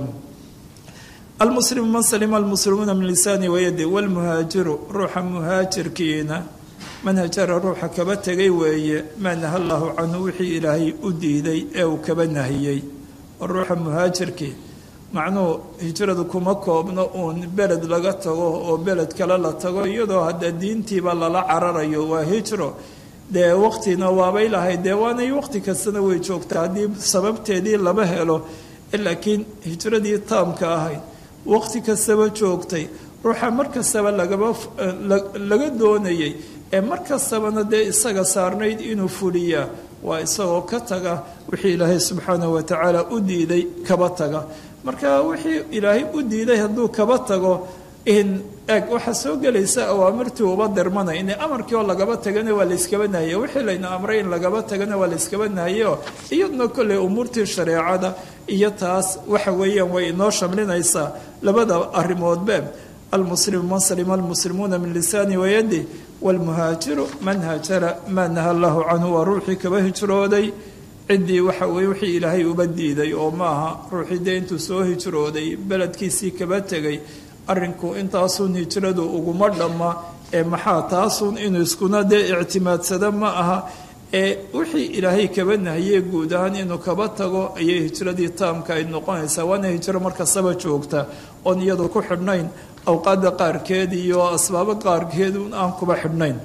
almuslimu man salima almuslimuuna min lisaani wayadi walmuhaajiru ruuxa muhaajirkiina man hajara ruuxa kaba tegay weeye maa naha llaahu canhu wixii ilaahay u diiday ee uu kaba nahiyey ruuxa muhaajirkii macnuhu hijradu kuma koobno uun beled laga tago oo beled kale la tago iyadoo hadda diintiiba lala cararayo waa hijro dee waqtina waabay lahayd dee waanay waqti kastana way joogtaa haddii sababteedii lama helo laakiin hijradii taamka ahayd waqti kastaba joogtay ruuxa mar kastaba lagaba laga doonayay ee mar kastabana dee isaga saarnayd inuu fuliyaa waa isagoo ka taga wixii ilaahay subxaanahu watacaala u diiday kaba taga marka wixii ilaahay u diiday hadduu kaba tago in eg waxaa soo gelaysa awaamirtii uba dirmanay in amarkii oo lagaba tagana waa layskaba nahiye wixii layna amray in lagaba tagana waa layskaba nahiyeoo iyaduna kolley umuurtii shareecada iyo taas waxa weeyaan way inoo shamlinaysaa labada arrimoodbe almuslimu man salima almuslimuuna min lisaani wayadi waalmuhaajiru man haajara maa naha allahu canhu waa ruuxii kaba hijrooday ciddii waxa weye wixii ilaahay uba diiday oo maaha ruuxii dee intuu soo hijrooday beledkiisii kaba tegay arrinku intaasun hijradu uguma dhamma ee maxaa taasun inuu iskuna dee ictimaadsada ma aha ee wixii ilaahay kaba nahiyey guud ahaan inuu kaba tago ayay hijradii taamka ay noqonaysaa waana hijro markastaba joogta oon iyadu ku xidhnayn awqaadda qaarkeed iyo asbaabo qaarkeed aan kuba xidhnayn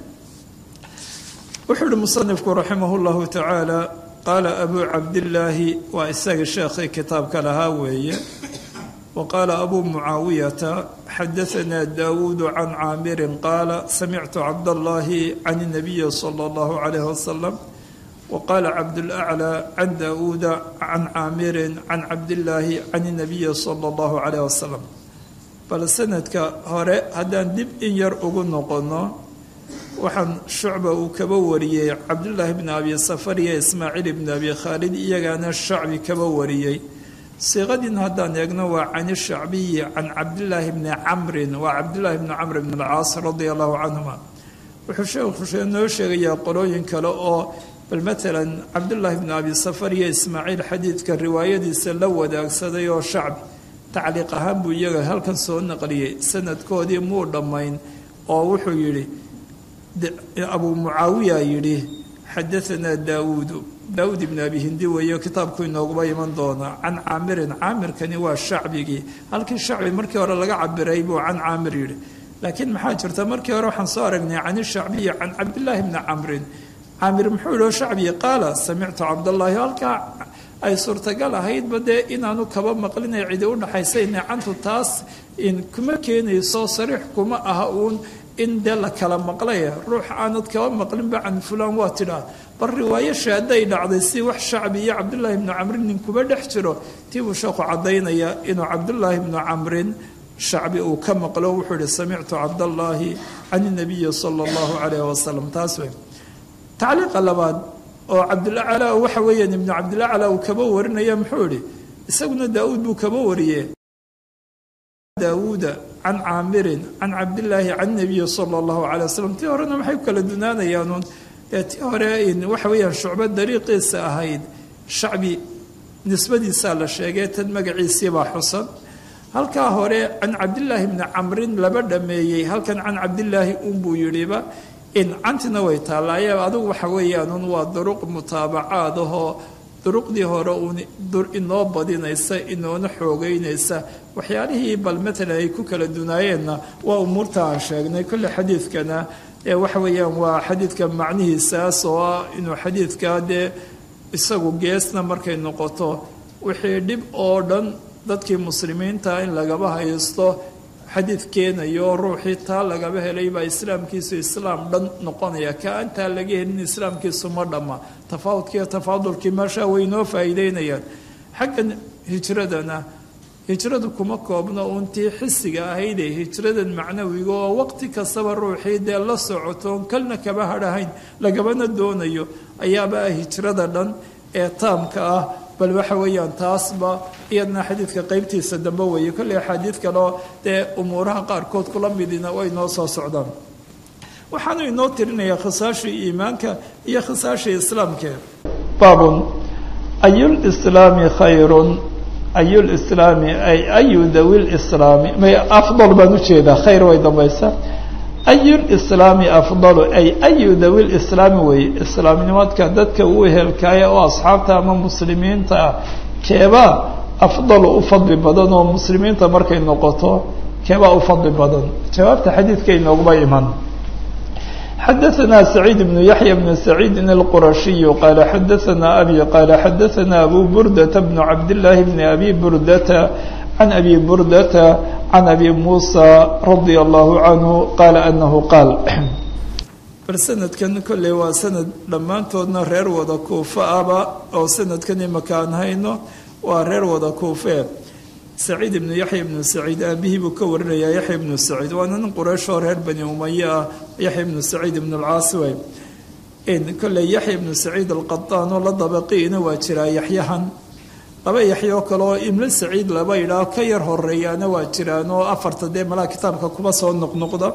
wuxuu uhi musanifku raximah llahu tacaala qaala abuu cabdillaahi waa isaga sheekhii kitaabka lahaa weeye wa qaala abuu mucaawiyata xadaanaa daawuudu can caamirin qaala samictu cabdallaahi can inabiyi sala allahu calayhi wasalam wa qaala cabdulaclaa can daawuuda can caamirin can cabdillaahi can inabiyi sala allahu calayhi wasalam bal sanadka hore haddaan dib in yar ugu noqono waxaan shucba uu kaba wariyey cabdullaahi bni abi safar iyo ismaaciil ibni abi khaalid iyagaana shacbi kaba wariyey siiqadiina haddaan eegno waa can ishacbiyi can cabdillaahi bni camrin waa cabdillaahi bni camr bn alcaas radia allahu canhuma wuxuu sheekhu noo sheegayaa qolooyin kale oo bal maalan cabdullaahi bni abi safar iyo ismaaciil xadiidka riwaayadiisa la wadaagsaday oo shacbi tacliiq ahaan buu iyaga halkan soo naqliyey sanadkoodii muu dhammayn oo wuxuu yidhi abuu mucaawiya yidhi xadaanaa daawuudu daawuud ibn abi hindi weeyo kitaabku inooguba iman doonaa can caamirin caamirkani waa shacbigii halkii shacbi markii hore laga cabiray buu can caamir yidhi laakiin maxaa jirta markii hore waxaan soo aragnay can ishacbiyi can cabdillaahi bni camrin caamir muxuu yihi shacbiyi qaala samictu cabdallaahi halkaa ay suurtagal ahaydba dee inaanu kaba maqlinay cidi u dhaxaysayna cantu taas in kuma keenayso sariix kuma aha uun in dee la kala maqlaya ruux aanad kaba maqlinba can fulaan waa tidhaa bal riwaayasha hadday dhacday si wax shacbi iyo cabdullaahi bnu camrin nin kuba dhex jiro tii buu sheekhu caddaynaya inuu cabdullaahi bnu camrin shacbi uu ka maqlo wuxuu ihi samictu cabdallaahi can inabiyi sala allahu calayhi wasalam taas wey tacliiqa labaad oo cabdulaclaa waxa weeyaan ibnu cabdilaclaa uu kaba warinaya muxuu ihi isaguna daawuud buu kaba wariye daawuuda can caamirin can cabdillaahi can nabiyi sala allahu calay wasalam tii horena maxay ku kala dunaanayaanuun ee tii hore waxa weeyaan shucbo dariiqiisa ahayd shacbi nisbadiisaa la sheegay tan magaciisiibaa xusan halkaa hore can cabdillaahi bni camrin laba dhameeyey halkan can cabdillaahi unbuu yidhiba in cantina way taallaaye adigu waxa weeyaanuun waa duruq mutaabacaad ahoo duruqdii hore uun inoo badinaysa inoona xoogeynaysa waxyaalihii bal matalan ay ku kala dunaayeenna waa umuurta aan sheegnay kolle xadiidkana ee waxa weeyaan waa xadiidka macnihiisaas oo ah inuu xadiidka dee isagu geesna markay noqoto wixii dhib oo dhan dadkii muslimiinta in lagaba haysto xadiid keenayo ruuxii taa lagaba helay baa islaamkiisu islaam dhan noqonaya ka antaa laga helin islaamkiisu ma dhamma tafaawudkiiyo tafaadulkii meeshaa way noo faa'iideynayaan xaggan hijradana hijradu kuma koobno uuntii xisiga ahaydee hijradan macnawiga oo waqti kastaba ruuxii dee la socotoon kalna kaba hadhahayn lagabana doonayo ayaaba ah hijrada dhan ee taamka ah bal waxa weeyaan taasba iyadna xadiidka qaybtiisa dambe weeye kolley axaadiid kaleo dee umuuraha qaarkood kula midina way noo soo socdaan waxaanu inoo tirinayaa khisaashii iimaanka iyo khisaashii islaamkee baabun ayulislaami khayrun ayulislaami ay ayu dawilislaami may afdal baan ujeedaa khayr way dambaysa ayulislaami afdalu ay ayu dawilislaami weeye islaamnimadka dadka uu ehelkaaya oo asxaabta ama muslimiinta ah keebaa afdalu u fadli badan oo muslimiinta markay noqoto keebaa u fadli badan jawaabta xadiidka inooguma iman xadaثna سacيid بن yaحyى بن سacيid الqurashiي qaala xadaثna abi qaala xadaثna abu burdaةa بن cabdالlahi بn abi burdata can abi burdata can abi musa radي الlahu canhu qaala anahu qaal bal sanadkan kolley waa sanad dhammaantoodna reer wada kuufa aba oo sanadkan imaka aan hayno waa reer wada kuufee saciid ibnu yaxya ibnu saciid aabihii buu ka warinayaa yaxya ibnu saciid waana nin qurayshoo reer bani umaye ah yaxya ibnu saciid ibnu alcaas wey kolley yaxya ibnu saciid alqataan oo la dabaqiina waa jiraa yaxyahan laba yaxyo kale oo imlo saciid laba idhaah ka yar horeeyaana waa jiraan oo afarta dee malaa kitaabka kuma soo noqnoqda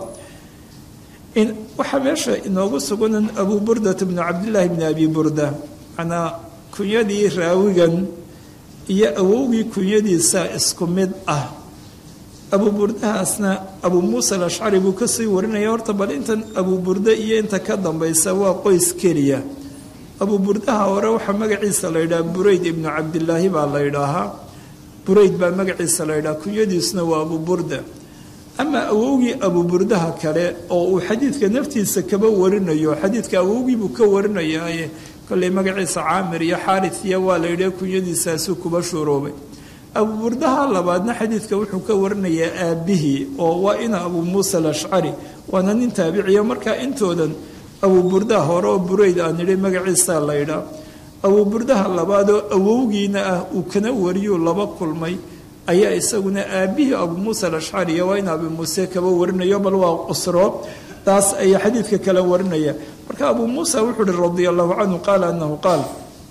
waxaa meesha inoogu sugan abu burdat bnu cabdillaahi bni abi burda manaa kunyadii raawigan iyo awowgii kunyadiisa isku mid ah abu burdahaasna abu muusa alashcari buu kasii warinaya. horta bal intan abu burda iyo inta ka dambaysa waa qoys keliya. abu burdaha hore waxaa magaciisa la yidhaha burayd ibnu cabdilaahi baa la yidhaahaa. burayd baa magaciisa la yidhaha, kunyadiisna waa abu burda. ama awowgii abu burdaha kale oo uu xadiidka naftiisa kaba warinayo, xadiidka awowgii buu ka warinayaaye kolley magaciisa caamir iyo xaaris iyo waa la yidhi kunyadiisaasuu kuba shuroobay. abu burdaha labaadna xadiidka wuxuu ka warinayaa aabbihii oo waa ina abu muusa alashcari, waana nin taabiciya. markaa intoodan abu burdaha hore oo burayd aan nidhi magaciisaa la yidhaa. abu burdaha labaadoo awowgiina ah uu kana wariyuu laba kulmay ayaa isaguna aabbihii abu muusa alashcari waa in abi muuse kaba warinayo, bal waa qusro taas ayaa xadiidka kala warinaya. marka abu muusa wuxuu uhi radia allahu canhu qaala anahu qaal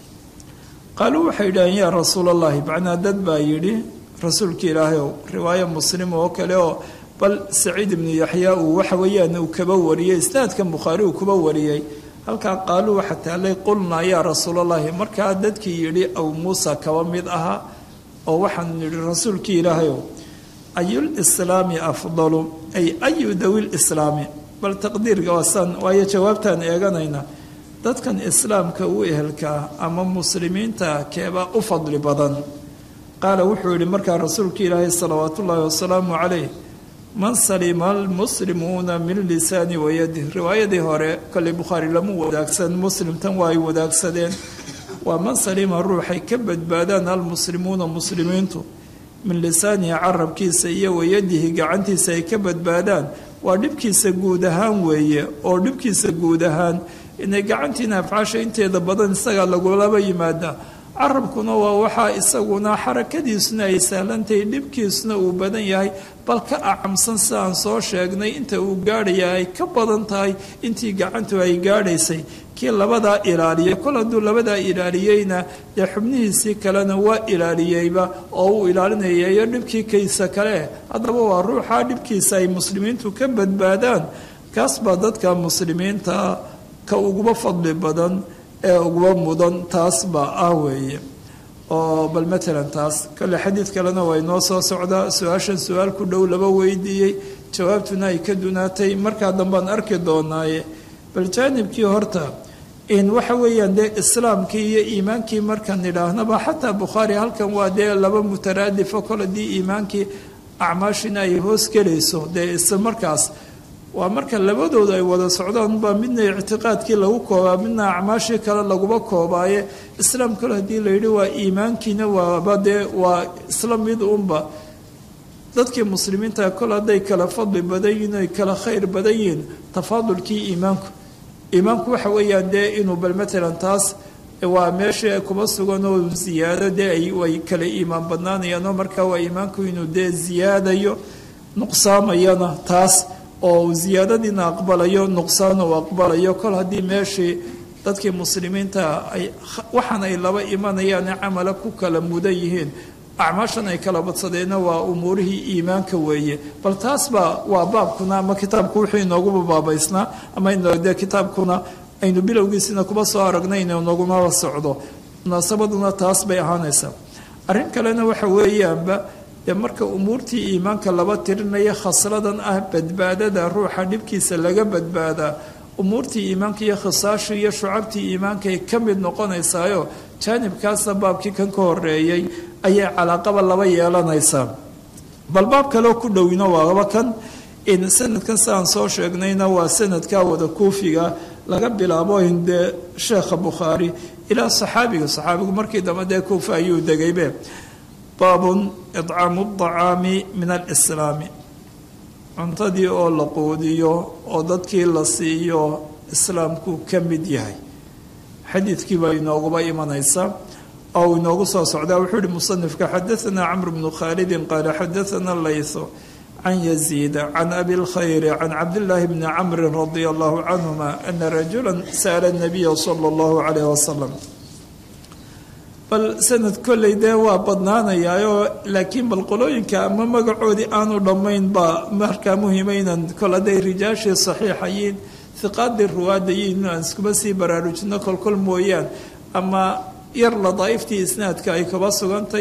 qaaluu waxay idhaheen yaa rasuul allahi, macnaa dad baa yidhi rasuulka ilaahay ow. riwaayo muslim oo kale oo bal saciid ibnu yaxyaa uu waxa weeyaan uu kaba wariyey, isnaadkan bukhaari uu kuba wariyey. halkaa qaaluu waxa taalay qulnaa yaa rasuulallahi, markaa dadkii yidhi abu muusa kaba mid ahaa oo waxaan nidhi rasuulkii ilaahayow ayulislaami afdalu ay ayu dawilislaami. bal taqdiirka waasaan waayo jawaabtaan eeganayna, dadkan islaamka u ehelkaa ama muslimiinta keebaa u fadli badan. qaala wuxuu yidhi markaa rasuulka ilaahay salawaatu ullaahi wasalaamu calayh man salima almuslimuuna min lisaani wayadih. riwaayadii hore kolley bukhaari lama wadaagsan, muslimtan waa ay wadaagsadeen. waa man salima ruuxay ka badbaadaan almuslimuuna muslimiintu min lisaanihi carabkiisa iyo wayadihi gacantiisa ay ka badbaadaan. waa dhibkiisa guud ahaan weeye, oo dhibkiisa guud ahaan inay gacantiina afcaasha inteeda badan isagaa lagulaba yimaada. carabkuna waa waxaa isaguna xarakadiisuna ay sahlantahay, dhibkiisuna uu badan yahay, bal ka acamsan sidaan soo sheegnay inta uu gaadhaya ay ka badan tahay intii gacantu ay gaadhaysay. kii labadaa ilaaliya kol hadduu labadaa ilaaliyeyna dee xubnihiisii kalena waa ilaaliyeyba oo uu ilaalinayayo dhibkii kaysa kale. haddaba waa ruuxaa dhibkiisa ay muslimiintu ka badbaadaan, kaas baa dadka muslimiinta ka uguba fadli badan ee uguba mudan, taas baa ah weeye. oo bal matalan taas kale xadiid kalena waa inoo soo socdaa. su-aashan su-aal ku dhow laba weydiiyey, jawaabtuna ay ka dunaatay, markaa dambaan arki doonaaye. bal jaanibkii horta in waxa weeyaan dee islaamkii iyo iimaankii markaan idhaahnaba xataa bukhaari halkan waa dee laba mutaraadifo, kol haddii iimaankii acmaashina ay hoos gelayso dee isla markaas waa marka labadooda ay wada socdaan baa midna ictiqaadkii lagu koobaa midna acmaashii kale laguba koobaaye. islaam kale haddii la yidhi waa iimaankiina waaba dee waa isla mid unba. dadkii muslimiinta kol hadday kala fadli badan yihiin ay kala khayr badan yihiin, tafaadulkii iimaanku iimaanku waxa weeyaan dee inuu bal matalan taas waa meesha kuma sugan oo ziyaado dee ay kala iimaan badnaanayaan, oo markaa waa iimaanku inuu dee ziyaadayo nuqsaamayana taas oo ziyaadadiina aqbalayo nuqsaan uu aqbalayo. kol haddii meeshii dadkii muslimiinta ay waxaan ay laba imanayaan camala ku kala mudan yihiin, acmaashan ay kala badsadeenna waa umuurihii iimaanka weeye. bal taas baa waa baabkuna ama kitaabku wuxuu inooguba baabaysnaa ama de kitaabkuna aynu bilowgiisina kuba soo aragnay inuu noogumaba socdo. munaasabaduna taas bay ahaanaysaa. arrin kalena waxa weeyaanba dee marka umuurtii iimaanka laba tirinaya khasladan ah badbaadada ruuxa dhibkiisa laga badbaadaa, umuurtii iimaanka iyo khisaashii iyo shucabtii iimaanka ay ka mid noqonaysaayo jaanibkaasna baabkii kan ka horeeyey ayay calaaqaba laba yeelanaysaa. bal baab kaleo ku dhowina waaba kan in sanadkan sidaan soo sheegnayna waa sanadka wada kuufiga laga bilaabo indee sheekha bukhaari ilaa saxaabiga. saxaabigu markii dambe dee kuufa ayuu degaybe. baabun idcaamu dacaami min alislaami, cuntadii oo la quudiyo oo dadkii la siiyo islaamku ka mid yahay. xadiidkii baa inooguba imanaysa oo inoogu soo socdaa. wuxuu ihi musanifka xadaanaa camr bnu khaalidin qaala xadaana laythu can yaziida can abi lkhayri can cabdillaahi bni camrin radia allahu canhuma ana rajula sa'ala nabiya sala allahu calayh wasalam. bal sanad kolley dee waa badnaanayaayoo laakiin bal qolooyinka ama magacoodii aanu dhammayn baa markaa muhimaynan kol hadday rijaashii saxiixayiin hiqaadii ruwaadayiin aan iskuma sii baraarujino kolkol mooyaan, ama yar ladaa'iftii isnaadka ay kaba sugantay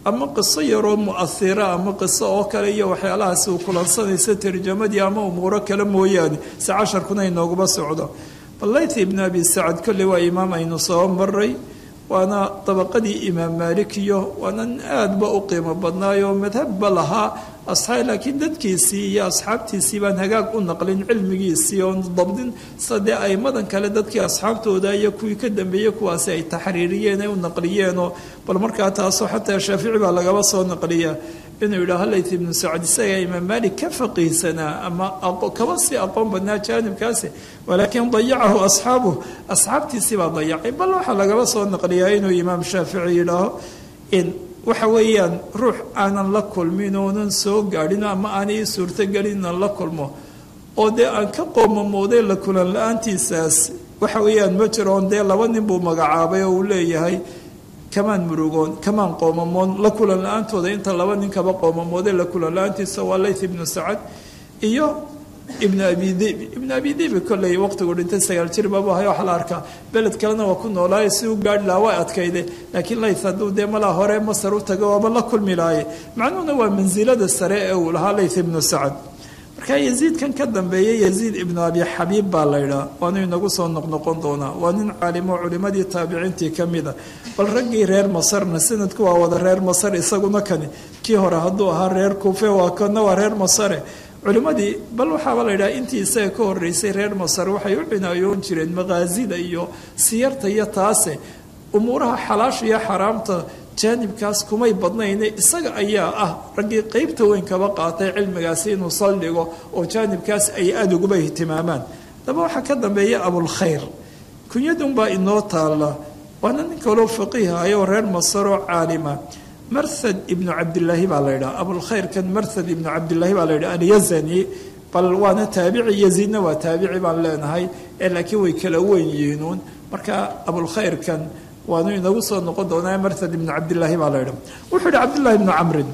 ama qiso yaroo mu'ahira ama qiso oo kale iyo waxyaalahaasi uu kulansanaysa tarjamadii ama umuuro kale mooyaane si casharkuna inooguba socdo bal layth ibn abi sacad kolley waa imaam aynu soo maray waana dabaqadii imaam maalik iyo waana aadba u qiimo badnaayoo madhabba lahaa asxaab laakiin dadkiisii iyo asxaabtiisii baan hagaag u naqlin cilmigiisii oon dabdin sadee aimadan kale dadkii asxaabtooda iyo kuwii ka dambeeyey kuwaasi ay taxriiriyeen ay u naqliyeenoo bal markaa taasoo xataa shaafici baa lagaba soo naqliyaa inuu yidhaaho layth ibnu sacad isagaa imaam maalik ka faqiihsanaa ama kaba sii aqoon badnaa jaanibkaasi walaakiin dayacahu asxaabuh asxaabtiisii baa dayacay bal waxaa lagaba soo naqliyaa inuu imaam shaafici yidhaaho in waxa weeyaan ruux aanan la kulmin oonan soo gaadhin ama aanay ii suurtogelin inaan la kulmo oo dee aan ka qoomamooday la kulan la-aantiisaas waxa weeyaan ma jiroon dee laba nin buu magacaabay oo uu leeyahay kamaan murugoon kamaan qoomamoon la kulan la-aantooda inta laba nin kaba qoomamooday la kulan la-aantiisa waa layth ibnu sacad iyo ibnu abi dibi ibnu abi dibi kolley waqtigu dhintay sagaal jir babu ahay waxa la arkaa beled kalena waa ku noolaaye si u gaadhi lahaa waa adkayde laakiin layth hadduu dee malaa hore masar u tago waaba la kulmi lahaye macnuhuna waa mansilada sare ee uu lahaa layth ibnu sacad markaa yaziidkan ka dambeeyey yaziid ibnu abi xabiib baa la ydhaa waanu inagu soo noqnoqon doonaa waa nin caalimo culimadii taabiciintii ka mid a bal raggii reer masarna sanadku waa wada reer masar isaguna kani kii hore hadduu ahaa reer kuufe waa kana waa reer masare culimadii bal waxaaba la yidhaha intii isaga ka horeysay reer masar waxay u cinaayoon jireen maqaasida iyo siyarta iyo taase umuuraha xalaasha iyo xaraamta jaanibkaas kumay badnayne isaga ayaa ah raggii qeybta weyn kaba qaatay cilmigaasi inuu saldhigo oo jaanibkaas ay aada uguba ihtimaamaan daba waxaa ka dambeeya abulkhayr kunyadunbaa inoo taalla waana nin kaloo faqiihayoo reer masaroo caalima marthad ibnu cabdilaahi baa la yidhaha abulkhayrkan marthad ibnu cabdilaahi baa la yidhaha alyazani bal waana taabici yaziidna waa taabici baan leenahay ee laakiin way kala weyn yihiinuun marka abulkhayrkan waanu inagu soo noqon doonaa marthad ibnu cabdilaahi baa la yidhaha wuxuu yihi cabdillahi ibnu camrin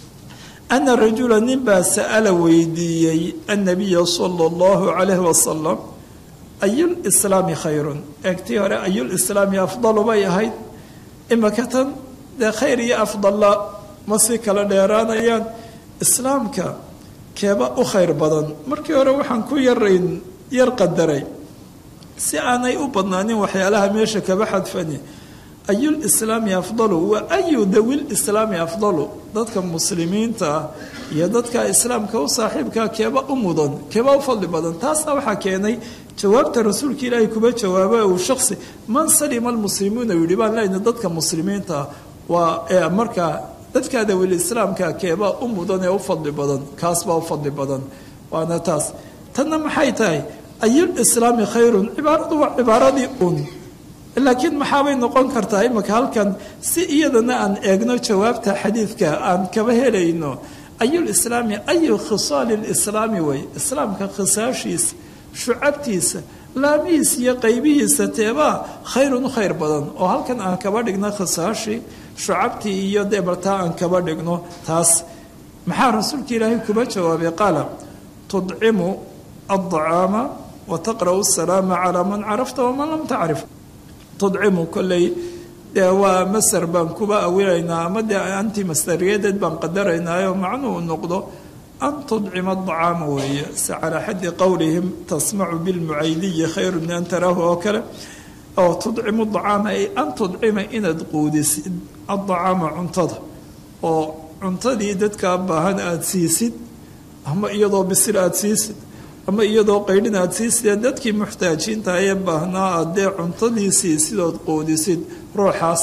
ana rajula nin baa sa'ala weydiiyey annabiya sala allahu calayhi wasalam ayulislaami khayrun eegtii hore ayulislaami afdalu bay ahayd imaka tan dee khayr iyo afdalla ma si kala dheeraanayaan islaamka keeba u khayr badan markii hore waxaan ku yarayn yar qadaray si aanay u badnaanin waxyaalaha meesha kaba xadfani ayulislaami afdalu wa ayu dawil islaami afdalu dadka muslimiinta ah iyo dadka islaamka u saaxiibkaa keeba u mudan keeba u fadli badan taasna waxaa keenay jawaabta rasuulka ilaahay kuba jawaaba uu shaksi man salima almuslimuuna yidhi baan leenahay dadka muslimiinta ah waa markaa dadka dawil islaamka keeba u mudan ee u fadli badan kaas baa u fadli badan waana taas tanna maxay tahay ayulislaami khayrun cibaaradu waa cibaaradii un laakiin maxaabay noqon kartaa imaka halkan si iyadana aan eegno jawaabta xadiidka aan kaba helayno ayulislaami ayu khisaali lislaami way islaamka khisaashiisa shucabtiisa laamihiisa iyo qaybihiisa teebaa khayrun u khayr badan oo halkan aan kaba dhigno khisaashii shucabtii iyo deebaltaa aan kaba dhigno taas maxaa rasuulka ilaahay kuba jawaabay qaala tudcimu addacaama wa taqra'u asalaama calaa man carafta waman lam tacrif tudcimu kolley dee waa masar baan kuba awilaynaa ama dee anti masdariyadeed baan qadaraynaayoo macnuhu noqdo an tudcima adacaama weeye se calaa xaddi qowlihim tasmacu bilmucaydiyi khayru min an taraahu oo kale oo tudcimu dacaama ay an tudcima inaad quudisid addacaama cuntada oo cuntadii dadkaa baahan aada siisid ama iyadoo bisil aada siisid ama iyadoo qaydhin aada siisidee dadkii muxtaajiinta ee baahnaa aad dee cuntadii siisid ood quudisid ruuxaas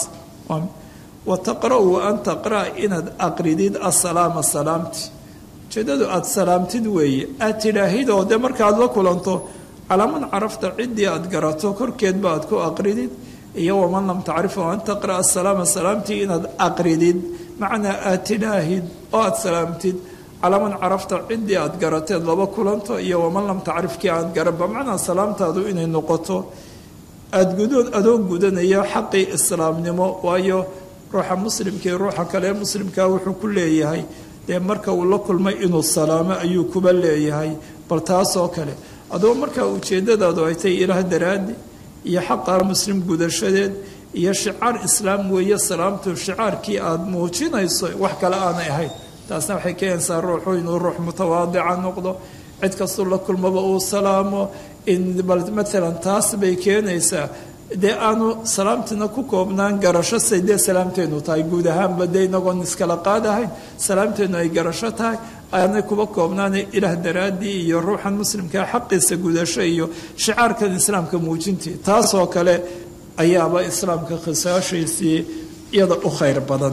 wa taqra-u an taqra' inaad aqridid asalaama salaamti ujeedadu aada salaamtid weeye aada tidhaahid oo dee markaaad la kulanto calaa man carafta ciddii aada garato korkeedba aad ku aqridid iyo waman lam tacrif oo an taqra' asalaama salaamtii inaad aqridid macnaa aada tidhaahid oo aada salaamtid calaa man carafta ciddii aada garateed laba kulanto iyo waman lam tacrifkii aada garanba macnaa salaamtaadu inay noqoto aada gudoon adoo gudanaya xaqii islaamnimo waayo ruuxa muslimkii ruuxa kale ee muslimkaa wuxuu ku leeyahay dee marka uu la kulmay inuu salaamo ayuu kuba leeyahay bal taasoo kale adoo markaa ujeeddadaadu ay tahay ilaah daraadi iyo xaqaa muslim gudashadeed iyo shicaar islaam weeye salaamtu shicaarkii aada muujinayso wax kale aanay ahayn taasna waxay keenaysaa ruuxu inuu ruux mutawaadica noqdo cid kastuu la kulmaba uu salaamo bal maalan taas bay keenaysaa dee aanu salaamtina ku koobnaan garasho say dee salaamteenu tahay guud ahaanba dee inagoon iskala qaadahayn salaamteenu ay garasho tahay aanay kuba koobnaana ilaah daraaddii iyo ruuxan muslimkaa xaqiisa gudasho iyo shicaarkan islaamka muujintii taasoo kale ayaaba islaamka khisaashiisii iyada u khayr badan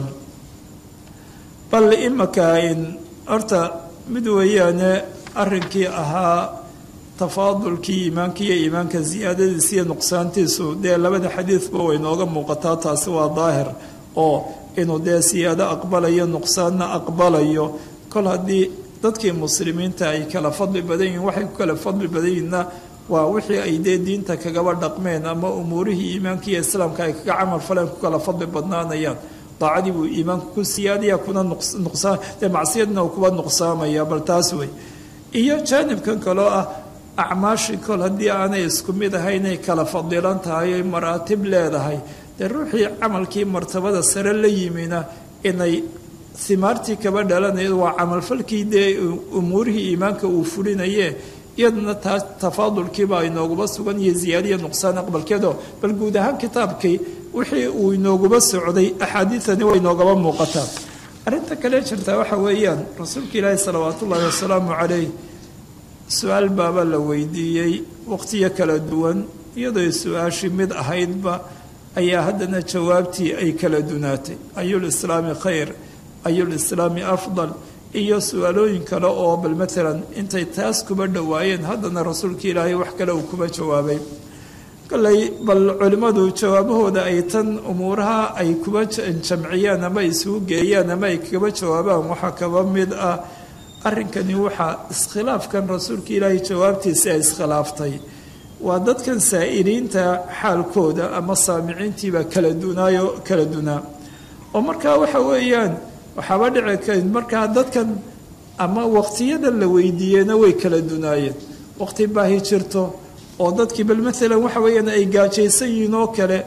bal imaka horta mid weeyaane arrinkii ahaa tafaadulkii iimaanka iyo iimaanka siyaadadiisa iyo nuqsaantiisu dee labada xadiidba way nooga muuqataa taasi waa daahir oo inuu dee siyaado aqbalayo nuqsaanna aqbalayo kol haddii dadkii muslimiinta ay kala fadli badan yihiin waxay ku kala fadli badan yihiinna waa wixii ay dee diinta kagaba dhaqmeen ama umuurihii iimaanka iyo islaamka ay kaga camal faleen ku kala fadli badnaanayaan daacadii buu iimaanku ku siyaadaya kuna nuqsaan dee macsiyadna uu kuba nuqsaamaya bal taas wey iyo jaanibkan kaloo ah acmaashii kol haddii aanay isku mid ahaynay kala fadilan tahay ay maraatib leedahay dee ruuxii camalkii martabada sare la yimina inay himaartii kaba dhalanaya waa camalfalkii dee umuurihii iimaanka uu fulinaye iyaduna taas tafaadulkiiba inooguba sugan iyo ziyaadiya nuqsaan aqbalkeedo bal guud ahaan kitaabkii wixii uu inooguba socday axaadiidani way inoogaba muuqataa arrinta kale jirtaa waxa weeyaan rasuulka ilaahi salawaatu ullaahi wasalaamu calayh su-aal baaba la weydiiyey waqtiyo kala duwan iyadoo su-aashii mid ahaydba ayaa haddana jawaabtii ay kala dunaatay ayulislaami khayr ayulislaami afdal iyo su-aalooyin kale oo bal maalan intay taas kuba dhowaayeen haddana rasuulka ilaahay wax kale uu kuba jawaabay koley bal culimmadu jawaabahooda ay tan umuuraha ay kuba jamciyaan ama isugu geeyaan ama ay kaba jawaabaan waxaa kaba mid ah arrinkani waxaa iskhilaafkan rasuulka ilaahay jawaabtiisa ay iskhilaaftay waa dadkan saa'iliinta xaalkooda ama saamiciintiibaa kala dunaayo kala dunaa oo markaa waxa weeyaan waxaaba dhici karin markaa dadkan ama waqtiyada la weydiiyeyna way kala dunaayeen waqti baahi jirto oo dadkii bal maalan waxa weeyaan ay gaajaysan yihiin oo kale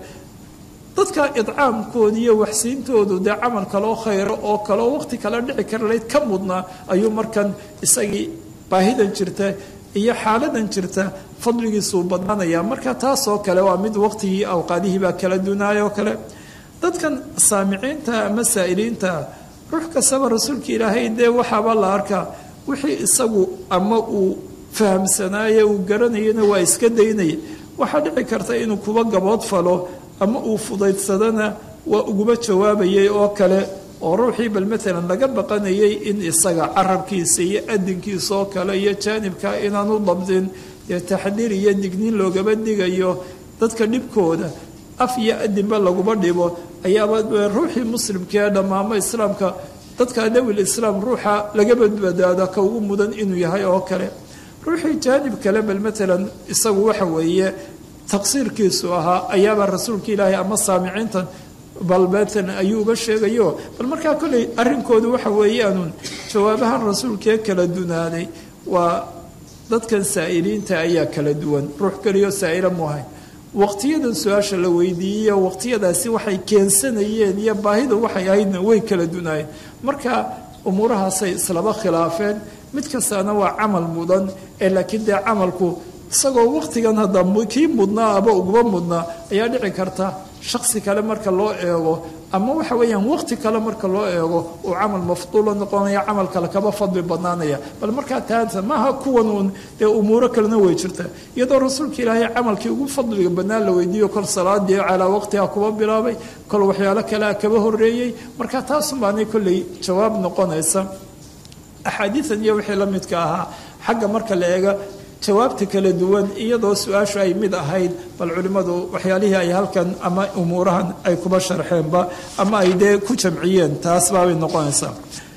dadka idcaamkooda iyo waxsiintoodu dee camal kaloo khayro oo kaleo waqti kale dhici kara layd ka mudnaa ayuu markan isagii baahidan jirta iyo xaaladan jirta fadligiisuu badnaanaya marka taasoo kale waa mid waqtigii awqaadihii baa kala dunaaya oo kale dadkan saamiciinta ama saa'iliinta ruux kastaba rasuulka ilaahay dee waxaaba la arkaa wixii isagu ama uu fahamsanaaye uu garanayana waa iska daynaya waxaa dhici karta inuu kuba gabood falo ama uu fudaydsadana waa uguba jawaabayay oo kale oo ruuxii bal maalan laga baqanayay in isaga carabkiisa iyo adinkiisa oo kale iyo jaanibka inaanu dabdin dee taxdiir iyo digniin loogaba digayo dadka dhibkooda af iyo adinba laguba dhibo ayaaba ruuxii muslimkaee dhammaamo islaamka dadka dawil islaam ruuxa laga badbadaada ka ugu mudan inuu yahay oo kale ruuxii jaanib kale bal maalan isagu waxa weeye taqsiirkiisu ahaa ayaaba rasuulka ilaahay ama saamiciintan bal maalan ayuu uga sheegayo bal markaa kolley arrinkoodu waxa weeyaanuun jawaabahan rasuulkee kala dunaaday waa dadkan saa'iliinta ayaa kala duwan ruux keliyo saa'ila muuhayn waqtiyadan su-aasha la weydiiyey waqtiyadaasi waxay keensanayeen iyo baahida waxay ahaydna way kala dunaayeen marka umuurahaasay islaba khilaafeen mid kastaana waa camal mudan ee laakiin dee camalku isagoo waqtigan hadda kii mudnaa aba uguba mudnaa ayaa dhici karta shaksi kale marka loo eego ama waxa weeyaan waqti kale marka loo eego uu camal mafduula noqonaya camal kale kaba fadli badnaanaya bal markaa taanta maaha kuwan uun dee umuuro kalena way jirta iyadoo rasuulka ilaahay camalkii ugu fadliga badnaan la weydiiyo kol salaadii calaa waqtiha kuba bilaabay kol waxyaalo kalea kaba horeeyey marka taasunbaanay kolley jawaab noqonaysa axaadiidan iyo wixii la midka ahaa xagga marka la eega jawaabta kala duwan iyadoo su-aashu ay mid ahayd bal culimmadu waxyaalihii ay halkan ama umuurahan ay kuba sharxeenba ama ay dee ku jamciyeen taas baabay noqonaysaa